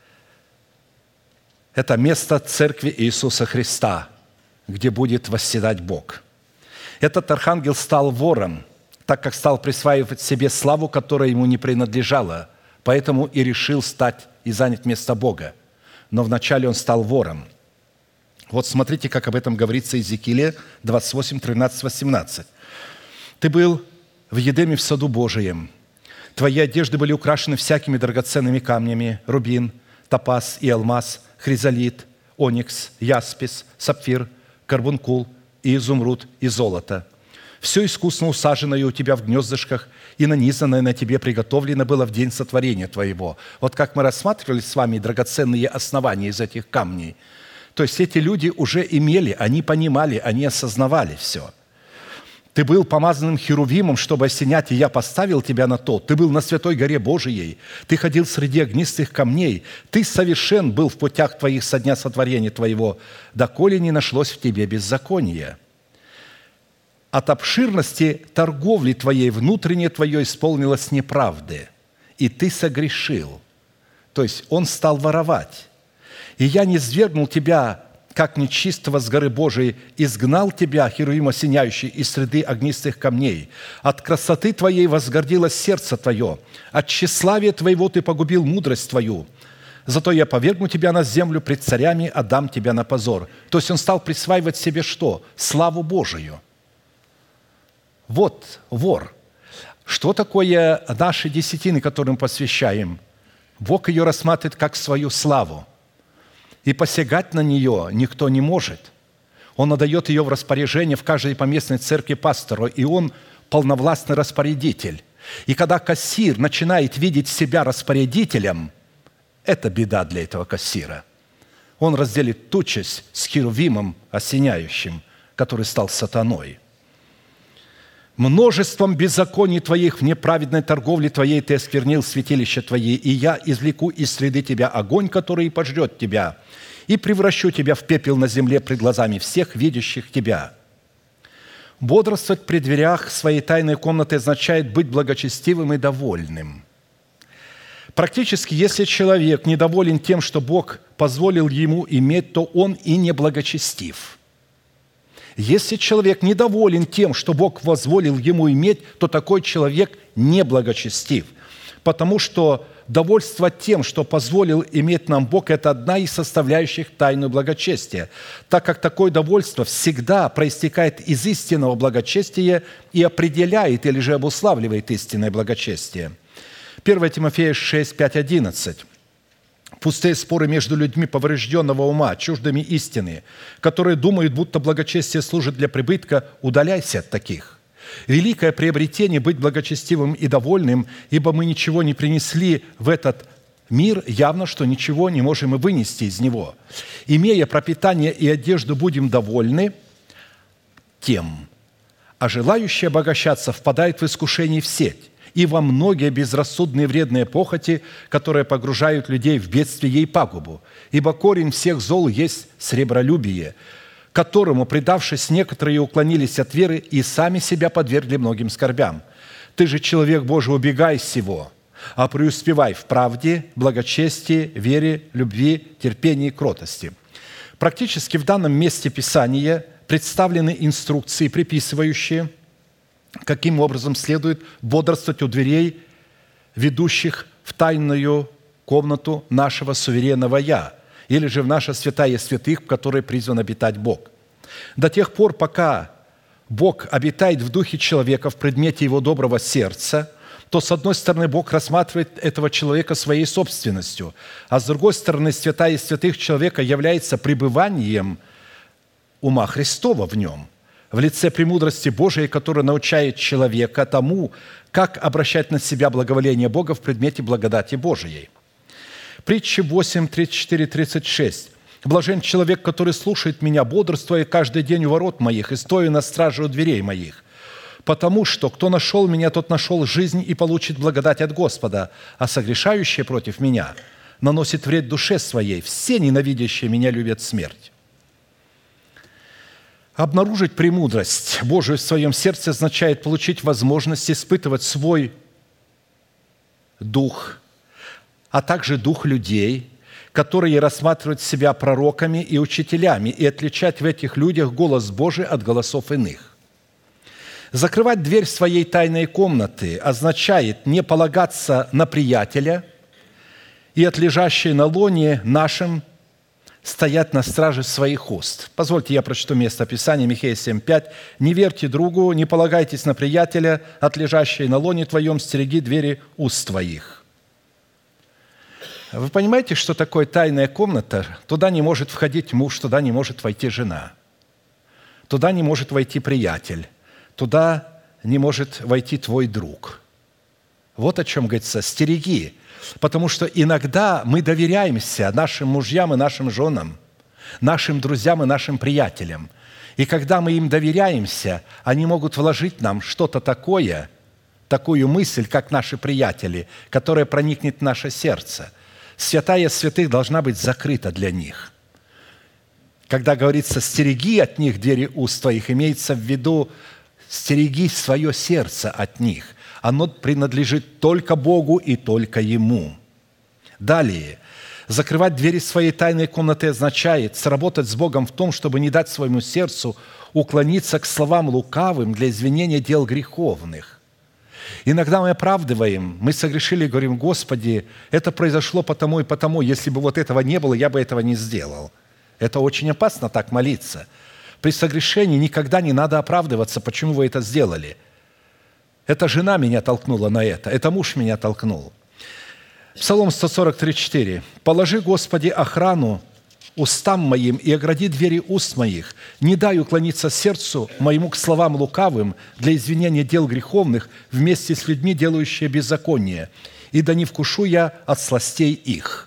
– это место Церкви Иисуса Христа, где будет восседать Бог. Этот архангел стал вором, так как стал присваивать себе славу, которая ему не принадлежала, поэтому и решил стать и занять место Бога. Но вначале он стал вором. Вот смотрите, как об этом говорится Иезекииле двадцать восемь, тринадцать, восемнадцать. «Ты был в Едеме в саду Божием. Твои одежды были украшены всякими драгоценными камнями: рубин, топаз и алмаз, хризолит, оникс, яспис, сапфир, карбункул и изумруд и золото. Все искусно усаженное у тебя в гнездышках и нанизанное на тебе приготовлено было в день сотворения твоего». Вот как мы рассматривали с вами драгоценные основания из этих камней. То есть эти люди уже имели, они понимали, они осознавали все. «Ты был помазанным херувимом, чтобы осенять, и я поставил тебя на то. Ты был на святой горе Божией. Ты ходил среди огнистых камней. Ты совершен был в путях твоих со дня сотворения твоего, доколе не нашлось в тебе беззакония. От обширности торговли твоей внутреннее твое исполнилось неправды, и ты согрешил». То есть он стал воровать. «И я низвергнул тебя, как нечистого с горы Божией, изгнал тебя, херувим осеняющий, из среды огнистых камней. От красоты твоей возгордилось сердце твое, от тщеславия твоего ты погубил мудрость твою. Зато я повергну тебя на землю пред царями, отдам тебя на позор». То есть он стал присваивать себе что? Славу Божию. Вот вор. Что такое наши десятины, которым посвящаем? Бог ее рассматривает как свою славу. И посягать на нее никто не может. Он отдает ее в распоряжение в каждой поместной церкви пастору, и он полновластный распорядитель. И когда кассир начинает видеть себя распорядителем, это беда для этого кассира. Он разделит ту часть с херувимом осеняющим, который стал сатаной. «Множеством беззаконий твоих в неправедной торговле твоей ты осквернил святилище твои, и я извлеку из среды тебя огонь, который пожрет тебя, и превращу тебя в пепел на земле пред глазами всех, видящих тебя». Бодрствовать при дверях своей тайной комнаты означает быть благочестивым и довольным. Практически, если человек недоволен тем, что Бог позволил ему иметь, то он и не благочестив. Если человек недоволен тем, что Бог позволил ему иметь, то такой человек неблагочестив, потому что довольство тем, что позволил иметь нам Бог, это одна из составляющих тайны благочестия, так как такое довольство всегда проистекает из истинного благочестия и определяет или же обуславливает истинное благочестие. первое Тимофея шесть, пять, одиннадцать. «Пустые споры между людьми поврежденного ума, чуждыми истины, которые думают, будто благочестие служит для прибытка, удаляйся от таких. Великое приобретение быть благочестивым и довольным, ибо мы ничего не принесли в этот мир, явно, что ничего не можем и вынести из него. Имея пропитание и одежду, будем довольны тем, а желающий обогащаться впадает в искушение в сеть и во многие безрассудные вредные похоти, которые погружают людей в бедствие и пагубу. Ибо корень всех зол есть сребролюбие, которому, предавшись, некоторые уклонились от веры и сами себя подвергли многим скорбям. Ты же, человек Божий, убегай сего, а преуспевай в правде, благочестии, вере, любви, терпении и кротости». Практически в данном месте Писания представлены инструкции, приписывающие, каким образом следует бодрствовать у дверей, ведущих в тайную комнату нашего суверенного «Я», или же в наша святая святых, в которой призван обитать Бог. До тех пор, пока Бог обитает в духе человека, в предмете его доброго сердца, то, с одной стороны, Бог рассматривает этого человека своей собственностью, а с другой стороны, святая святых человека является пребыванием ума Христова в нем, в лице премудрости Божией, которая научает человека тому, как обращать на себя благоволение Бога в предмете благодати Божией. Притча восемь, тридцать четыре, тридцать шесть. «Блажен человек, который слушает меня, бодрствуя каждый день у ворот моих и стоя на страже у дверей моих. Потому что кто нашел меня, тот нашел жизнь и получит благодать от Господа, а согрешающий против меня наносит вред душе своей. Все ненавидящие меня любят смерть». Обнаружить премудрость Божию в своем сердце означает получить возможность испытывать свой дух, а также дух людей, которые рассматривают себя пророками и учителями, и отличать в этих людях голос Божий от голосов иных. Закрывать дверь своей тайной комнаты означает не полагаться на приятеля и от лежащей на лоне нашим стоять на страже своих уст. Позвольте, я прочту место Писания, Михея семь пять. «Не верьте другу, не полагайтесь на приятеля, от лежащей на лоне твоем стереги двери уст твоих». Вы понимаете, что такое тайная комната? Туда не может входить муж, туда не может войти жена. Туда не может войти приятель. Туда не может войти твой друг. Вот о чем говорится. Стереги. Потому что иногда мы доверяемся нашим мужьям и нашим женам, нашим друзьям и нашим приятелям. И когда мы им доверяемся, они могут вложить нам что-то такое, такую мысль, как наши приятели, которая проникнет в наше сердце. Святая святых должна быть закрыта для них. Когда говорится «стереги от них двери уст твоих», имеется в виду «стереги свое сердце от них». Оно принадлежит только Богу и только Ему. Далее. Закрывать двери своей тайной комнаты означает сработать с Богом в том, чтобы не дать своему сердцу уклониться к словам лукавым для извинения дел греховных. Иногда мы оправдываем, мы согрешили и говорим: «Господи, это произошло потому и потому, если бы вот этого не было, я бы этого не сделал». Это очень опасно так молиться. При согрешении никогда не надо оправдываться, почему вы это сделали. Это жена меня толкнула на это, это муж меня толкнул. Псалом сто сорок три, четыре. «Положи, Господи, охрану устам моим и огради двери уст моих. Не дай уклониться сердцу моему к словам лукавым для извинения дел греховных вместе с людьми, делающие беззаконие, и да не вкушу я от сластей их».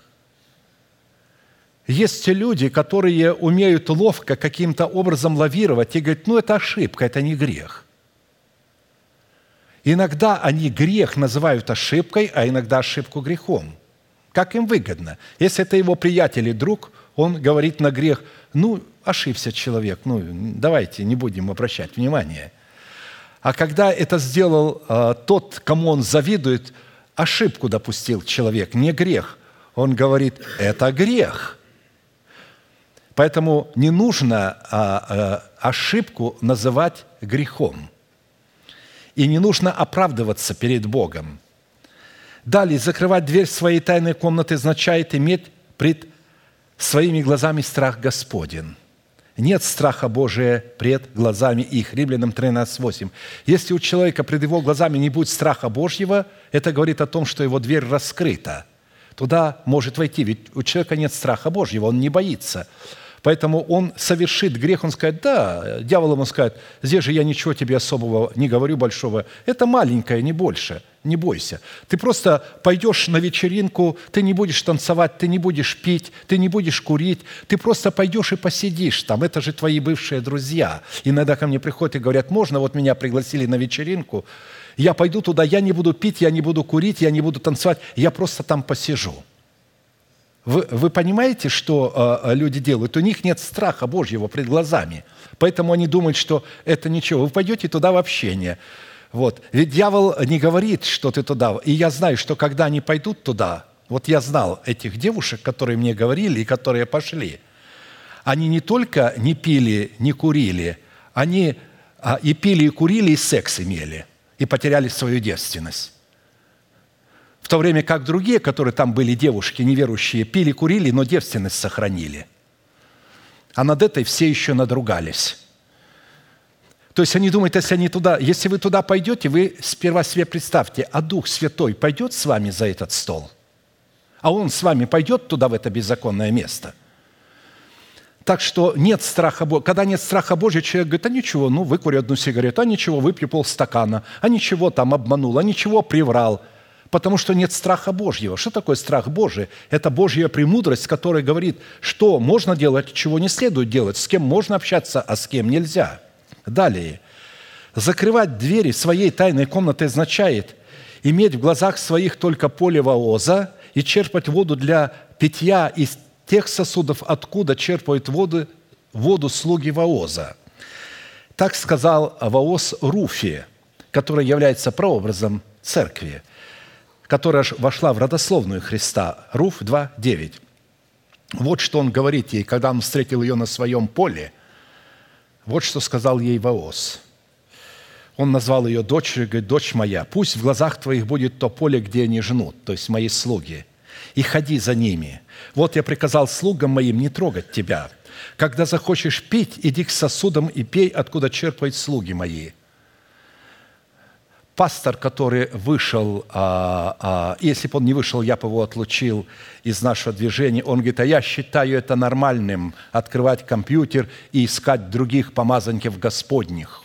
Есть люди, которые умеют ловко каким-то образом лавировать и говорят: ну, это ошибка, это не грех. Иногда они грех называют ошибкой, а иногда ошибку грехом. Как им выгодно. Если это его приятель и друг, он говорит на грех: ну, ошибся человек, ну, давайте не будем обращать внимания. А когда это сделал э, тот, кому он завидует, ошибку допустил человек, не грех, он говорит: это грех. Поэтому не нужно а, а, ошибку называть грехом. И не нужно оправдываться перед Богом. Далее, закрывать дверь своей тайной комнаты означает иметь пред своими глазами страх Господень. Нет страха Божия пред глазами их. Римлянам тринадцать, восемь. Если у человека пред его глазами не будет страха Божьего, это говорит о том, что его дверь раскрыта. Туда может войти, ведь у человека нет страха Божьего, он не боится. Поэтому он совершит грех, он скажет, да, дьявол ему скажет, здесь же я ничего тебе особого не говорю большого, это маленькое, не больше, не бойся. Ты просто пойдешь на вечеринку, ты не будешь танцевать, ты не будешь пить, ты не будешь курить, ты просто пойдешь и посидишь там, это же твои бывшие друзья. Иногда ко мне приходят и говорят, можно, вот меня пригласили на вечеринку, я пойду туда, я не буду пить, я не буду курить, я не буду танцевать, я просто там посижу. Вы, вы понимаете, что э, люди делают? У них нет страха Божьего пред глазами. Поэтому они думают, что это ничего. Вы пойдете туда в общение. Вот. Ведь дьявол не говорит, что ты туда. И я знаю, что когда они пойдут туда, вот я знал этих девушек, которые мне говорили и которые пошли, они не только не пили, не курили, они а, и пили, и курили, и секс имели, и потеряли свою девственность. В то время как другие, которые там были девушки неверующие, пили, курили, но девственность сохранили. А над этой все еще надругались. То есть они думают, если, они туда, если вы туда пойдете, вы сперва себе представьте, а Дух Святой пойдет с вами за этот стол? А Он с вами пойдет туда, в это беззаконное место? Так что нет страха Божьего. Когда нет страха Божьего, человек говорит, а ничего, ну, выкурю одну сигарету, а ничего, выпью полстакана, а ничего, там обманул, а ничего, приврал. Потому что нет страха Божьего. Что такое страх Божий? Это Божья премудрость, которая говорит, что можно делать, чего не следует делать, с кем можно общаться, а с кем нельзя. Далее. Закрывать двери своей тайной комнаты означает иметь в глазах своих только поле Вооза и черпать воду для питья из тех сосудов, откуда черпают воду, воду слуги Вооза. Так сказал Вооз Руфе, который является прообразом церкви, которая вошла в родословную Христа. Руф два девять. Вот что он говорит ей, когда он встретил ее на своем поле. Вот что сказал ей Вооз. Он назвал ее дочерью, говорит, дочь моя, пусть в глазах твоих будет то поле, где они жнут, то есть мои слуги, и ходи за ними. Вот я приказал слугам моим не трогать тебя. Когда захочешь пить, иди к сосудам и пей, откуда черпают слуги мои. Пастор, который вышел, а, а, если бы он не вышел, я бы его отлучил из нашего движения, он говорит, а я считаю это нормальным, открывать компьютер и искать других помазанников Господних.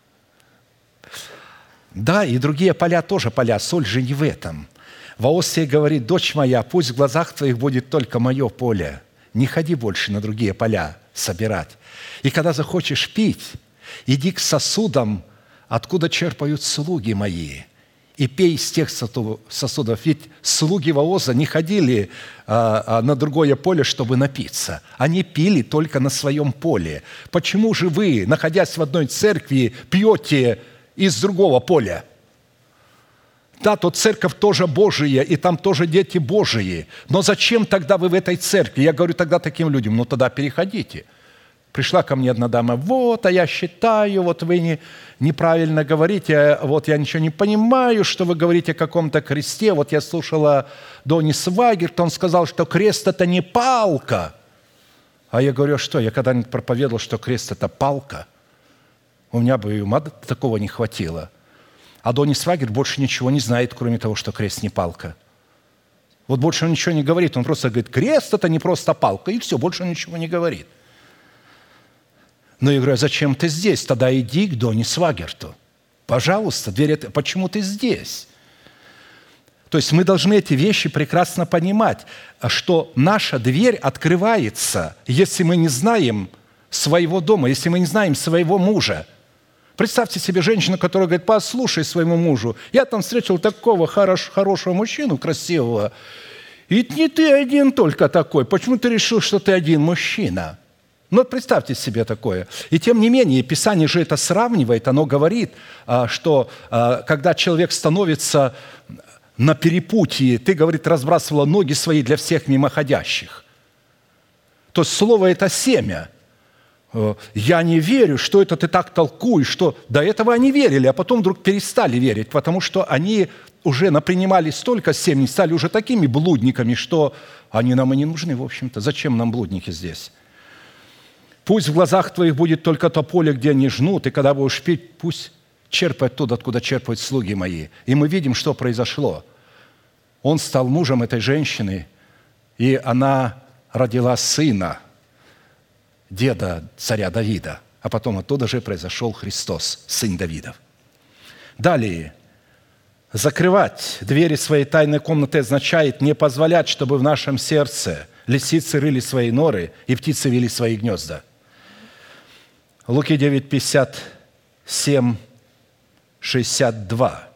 Да, и другие поля тоже поля, соль же не в этом. Вооз ей говорит, дочь моя, пусть в глазах твоих будет только мое поле, не ходи больше на другие поля собирать. И когда захочешь пить, иди к сосудам, откуда черпают слуги мои, и пей из тех сосудов. Ведь слуги Вооза не ходили а, а, на другое поле, чтобы напиться. Они пили только на своем поле. Почему же вы, находясь в одной церкви, пьете из другого поля? Да, то церковь тоже Божия, и там тоже дети Божии. Но зачем тогда вы в этой церкви? Я говорю тогда таким людям, ну тогда переходите. Пришла ко мне одна дама, вот, а я считаю, вот вы не, неправильно говорите, вот я ничего не понимаю, что вы говорите о каком-то кресте. Вот я слушала Донни Свагерт, он сказал, что крест – это не палка. А я говорю, что, я когда-нибудь проповедовал, что крест – это палка? У меня бы ума такого не хватило. А Донни Свагерт больше ничего не знает, кроме того, что крест не палка. Вот больше он ничего не говорит, он просто говорит, крест – это не просто палка, и все, больше он ничего не говорит. Но я говорю, а зачем ты здесь? Тогда иди к Донни Свагерту. Пожалуйста, дверь это... почему ты здесь? То есть мы должны эти вещи прекрасно понимать, что наша дверь открывается, если мы не знаем своего дома, если мы не знаем своего мужа. Представьте себе женщину, которая говорит, послушай своему мужу, я там встретил такого хорош, хорошего мужчину, красивого, и не ты один только такой. Почему ты решил, что ты один мужчина? Ну, представьте себе такое. И тем не менее, Писание же это сравнивает, оно говорит, что когда человек становится на перепутье, ты, говорит, разбрасывала ноги свои для всех мимоходящих. То есть слово – это семя. Я не верю, что это ты так толкуешь, что до этого они верили, а потом вдруг перестали верить, потому что они уже напринимали столько семей, стали уже такими блудниками, что они нам и не нужны, в общем-то. Зачем нам блудники здесь? Пусть в глазах твоих будет только то поле, где они жнут, и когда будешь пить, пусть черпает оттуда, откуда черпают слуги мои. И мы видим, что произошло. Он стал мужем этой женщины, и она родила сына. деда царя Давида, а потом оттуда же произошел Христос, сын Давидов. Далее. Закрывать двери своей тайной комнаты означает не позволять, чтобы в нашем сердце лисицы рыли свои норы и птицы вели свои гнезда. Луки девять, пятьдесят семь, шестьдесят два.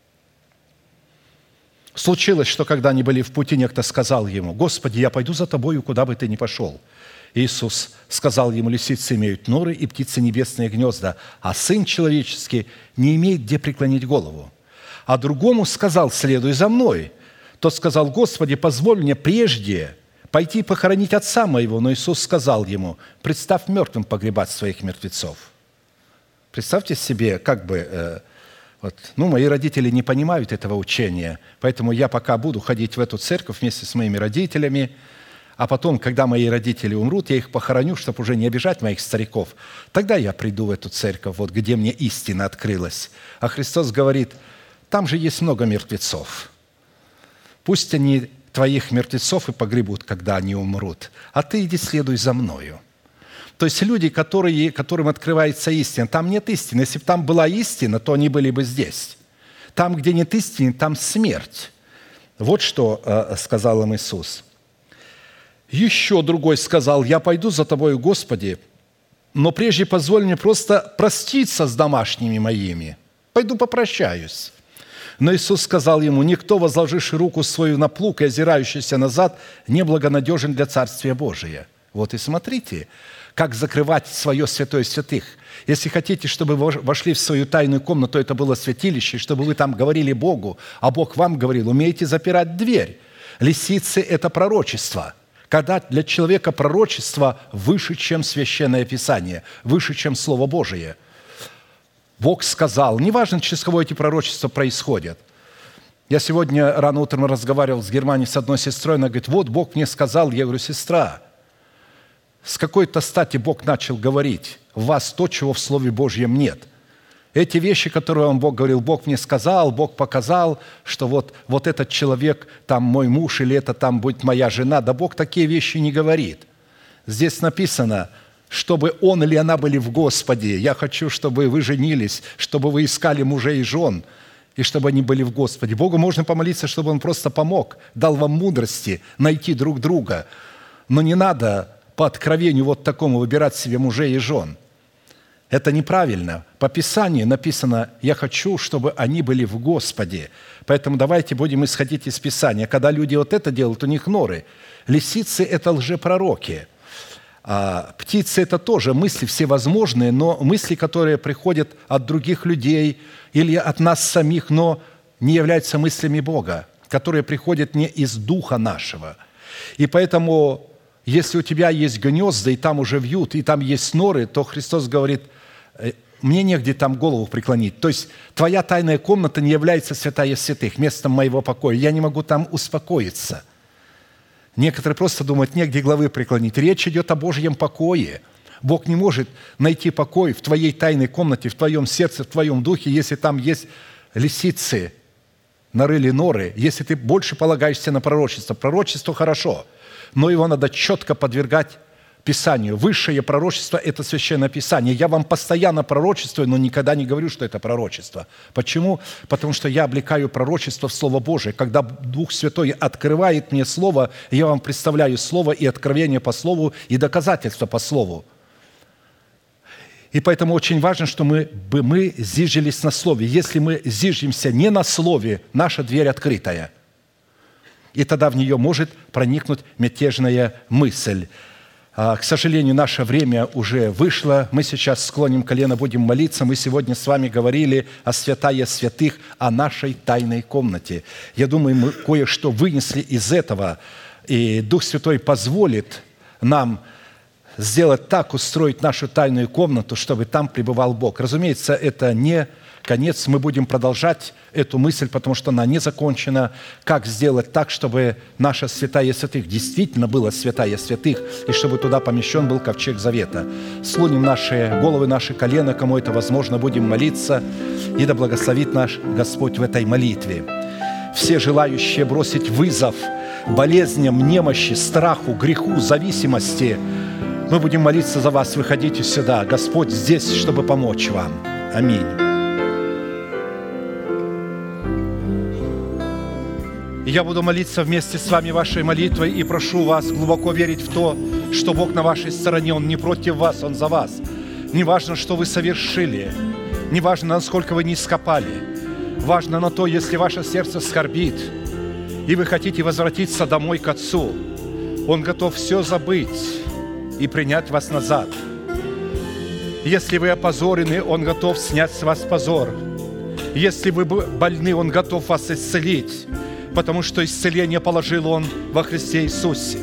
Случилось, что когда они были в пути, некто сказал ему: «Господи, я пойду за тобою, куда бы ты ни пошел». Иисус сказал ему: «Лисицы имеют норы, и птицы небесные гнезда, а Сын Человеческий не имеет где преклонить голову». А другому сказал: «Следуй за мной». Тот сказал: «Господи, позволь мне прежде пойти похоронить отца моего». Но Иисус сказал ему: «Представь мертвым погребать своих мертвецов». Представьте себе, как бы, э, вот, ну, мои родители не понимают этого учения, поэтому я пока буду ходить в эту церковь вместе с моими родителями, а потом, когда мои родители умрут, я их похороню, чтобы уже не обижать моих стариков. Тогда я приду в эту церковь, вот, где мне истина открылась. А Христос говорит: там же есть много мертвецов. Пусть они твоих мертвецов и погребут, когда они умрут, а ты иди следуй за мною. То есть люди, которые, которым открывается истина, там нет истины. Если бы там была истина, то они были бы здесь. Там, где нет истины, там смерть. Вот что э, сказал им Иисус. Еще другой сказал: «Я пойду за тобою, Господи, но прежде позволь мне просто проститься с домашними моими. Пойду попрощаюсь». Но Иисус сказал ему: «Никто, возложивший руку свою на плуг и озирающийся назад, неблагонадежен для Царствия Божия». Вот и смотрите, как закрывать свое святое святых. Если хотите, чтобы вы вошли в свою тайную комнату, это было святилище, чтобы вы там говорили Богу, а Бог вам говорил, умеете запирать дверь. Лисицы – это пророчество. Когда для человека пророчество выше, чем Священное Писание, выше, чем Слово Божие – Бог сказал, неважно, через кого эти пророчества происходят. Я сегодня рано утром разговаривал с Германией с одной сестрой, она говорит: вот Бог мне сказал. Я говорю: сестра, с какой-то стати Бог начал говорить в вас то, чего в Слове Божьем нет. Эти вещи, которые вам Бог говорил, Бог мне сказал, Бог показал, что вот, вот этот человек, там мой муж, или это там будет моя жена. Да Бог такие вещи не говорит. Здесь написано, чтобы он или она были в Господе. Я хочу, чтобы вы женились, чтобы вы искали мужей и жен, и чтобы они были в Господе. Богу можно помолиться, чтобы Он просто помог, дал вам мудрости найти друг друга. Но не надо по откровению вот такому выбирать себе мужей и жен. Это неправильно. По Писанию написано: «Я хочу, чтобы они были в Господе». Поэтому давайте будем исходить из Писания. Когда люди вот это делают, у них норы. Лисицы – это лжепророки. А птицы – это тоже мысли всевозможные, но мысли, которые приходят от других людей или от нас самих, но не являются мыслями Бога, которые приходят не из духа нашего. И поэтому, если у тебя есть гнезда, и там уже вьют, и там есть норы, то Христос говорит: мне негде там голову преклонить. То есть твоя тайная комната не является святая святых, местом моего покоя. Я не могу там успокоиться. Некоторые просто думают, негде главы преклонить. Речь идет о Божьем покое. Бог не может найти покой в твоей тайной комнате, в твоем сердце, в твоем духе, если там есть лисицы, нарыли норы, если ты больше полагаешься на пророчество. Пророчество хорошо, но его надо четко подвергать Писанию. Высшее пророчество – это Священное Писание. Я вам постоянно пророчествую, но никогда не говорю, что это пророчество. Почему? Потому что я облекаю пророчество в Слово Божие. Когда Дух Святой открывает мне Слово, я вам представляю Слово и откровение по Слову, и доказательства по Слову. И поэтому очень важно, что мы, бы мы зиждились на Слове. Если мы зиждемся не на Слове, наша дверь открытая. И тогда в нее может проникнуть мятежная мысль. К сожалению, наше время уже вышло. Мы сейчас склоним колено, будем молиться. Мы сегодня с вами говорили о святая святых, о нашей тайной комнате. Я думаю, мы кое-что вынесли из этого. И Дух Святой позволит нам сделать так, устроить нашу тайную комнату, чтобы там пребывал Бог. Разумеется, это не конец. Мы будем продолжать эту мысль, потому что она не закончена. Как сделать так, чтобы наша святая святых действительно была святая святых, и чтобы туда помещен был ковчег завета. Склоним наши головы, наши колена, кому это возможно, будем молиться, и да благословит наш Господь в этой молитве. Все желающие бросить вызов болезням, немощи, страху, греху, зависимости, Мы будем молиться за вас. Выходите сюда. Господь здесь, чтобы помочь вам. Аминь. И я буду молиться вместе с вами вашей молитвой и прошу вас глубоко верить в то, что Бог на вашей стороне. Он не против вас, Он за вас. Неважно, что вы совершили, неважно, насколько вы низко пали. Важно на то, если ваше сердце скорбит, и вы хотите возвратиться домой к Отцу, Он готов все забыть и принять вас назад. Если вы опозорены, Он готов снять с вас позор. Если вы больны, Он готов вас исцелить, потому что исцеление положил Он во Христе Иисусе.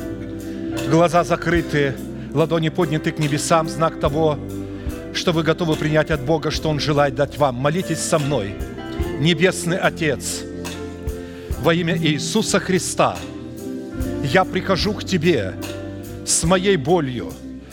Глаза закрыты, ладони подняты к небесам, знак того, что вы готовы принять от Бога, что Он желает дать вам. Молитесь со мной. Небесный Отец, во имя Иисуса Христа, я прихожу к Тебе с моей болью,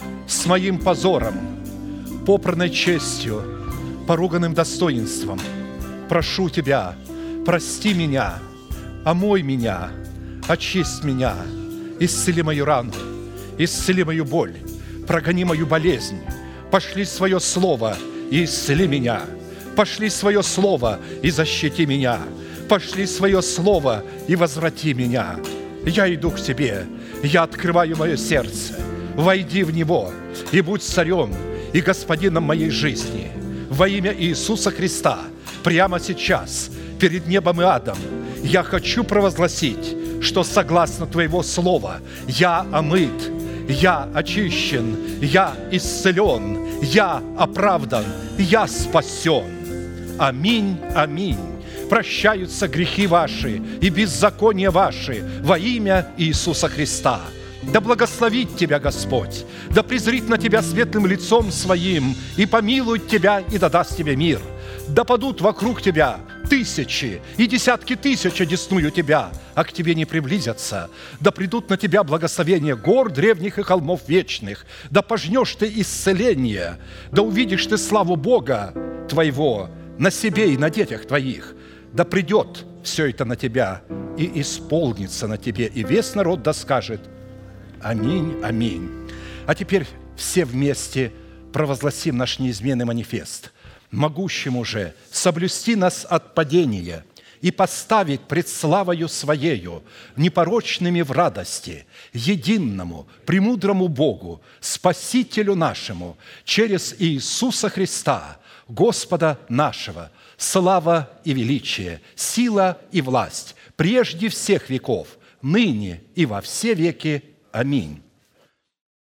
с моим позором, попранной честью, поруганным достоинством. Прошу Тебя, прости меня, омой меня, очисть меня, исцели мою рану, исцели мою боль, прогони мою болезнь, пошли свое слово и исцели меня, пошли свое слово и защити меня, пошли свое слово и возврати меня. Я иду к Тебе, я открываю мое сердце, войди в него и будь царем и господином моей жизни. Во имя Иисуса Христа, прямо сейчас, перед небом и адом, я хочу провозгласить, что согласно Твоего слова я омыт, я очищен, я исцелен, я оправдан, я спасен. Аминь, аминь. Прощаются грехи ваши и беззакония ваши во имя Иисуса Христа. Да благословит тебя Господь, да презрит на тебя светлым лицом Своим и помилует тебя и да даст тебе мир. Да падут вокруг тебя тысячи и десятки тысяч одесную тебя, а к тебе не приблизятся. Да придут на тебя благословения гор древних и холмов вечных. Да пожнешь ты исцеление, да увидишь ты славу Бога твоего на себе и на детях твоих. Да придет все это на тебя и исполнится на тебе, и весь народ да скажет: аминь, аминь. А теперь все вместе провозгласим наш неизменный манифест. Могущему же соблюсти нас от падения и поставить пред славою Своею, непорочными в радости, единому, премудрому Богу, Спасителю нашему, через Иисуса Христа, Господа нашего, слава и величие, сила и власть, прежде всех веков, ныне и во все веки. Аминь.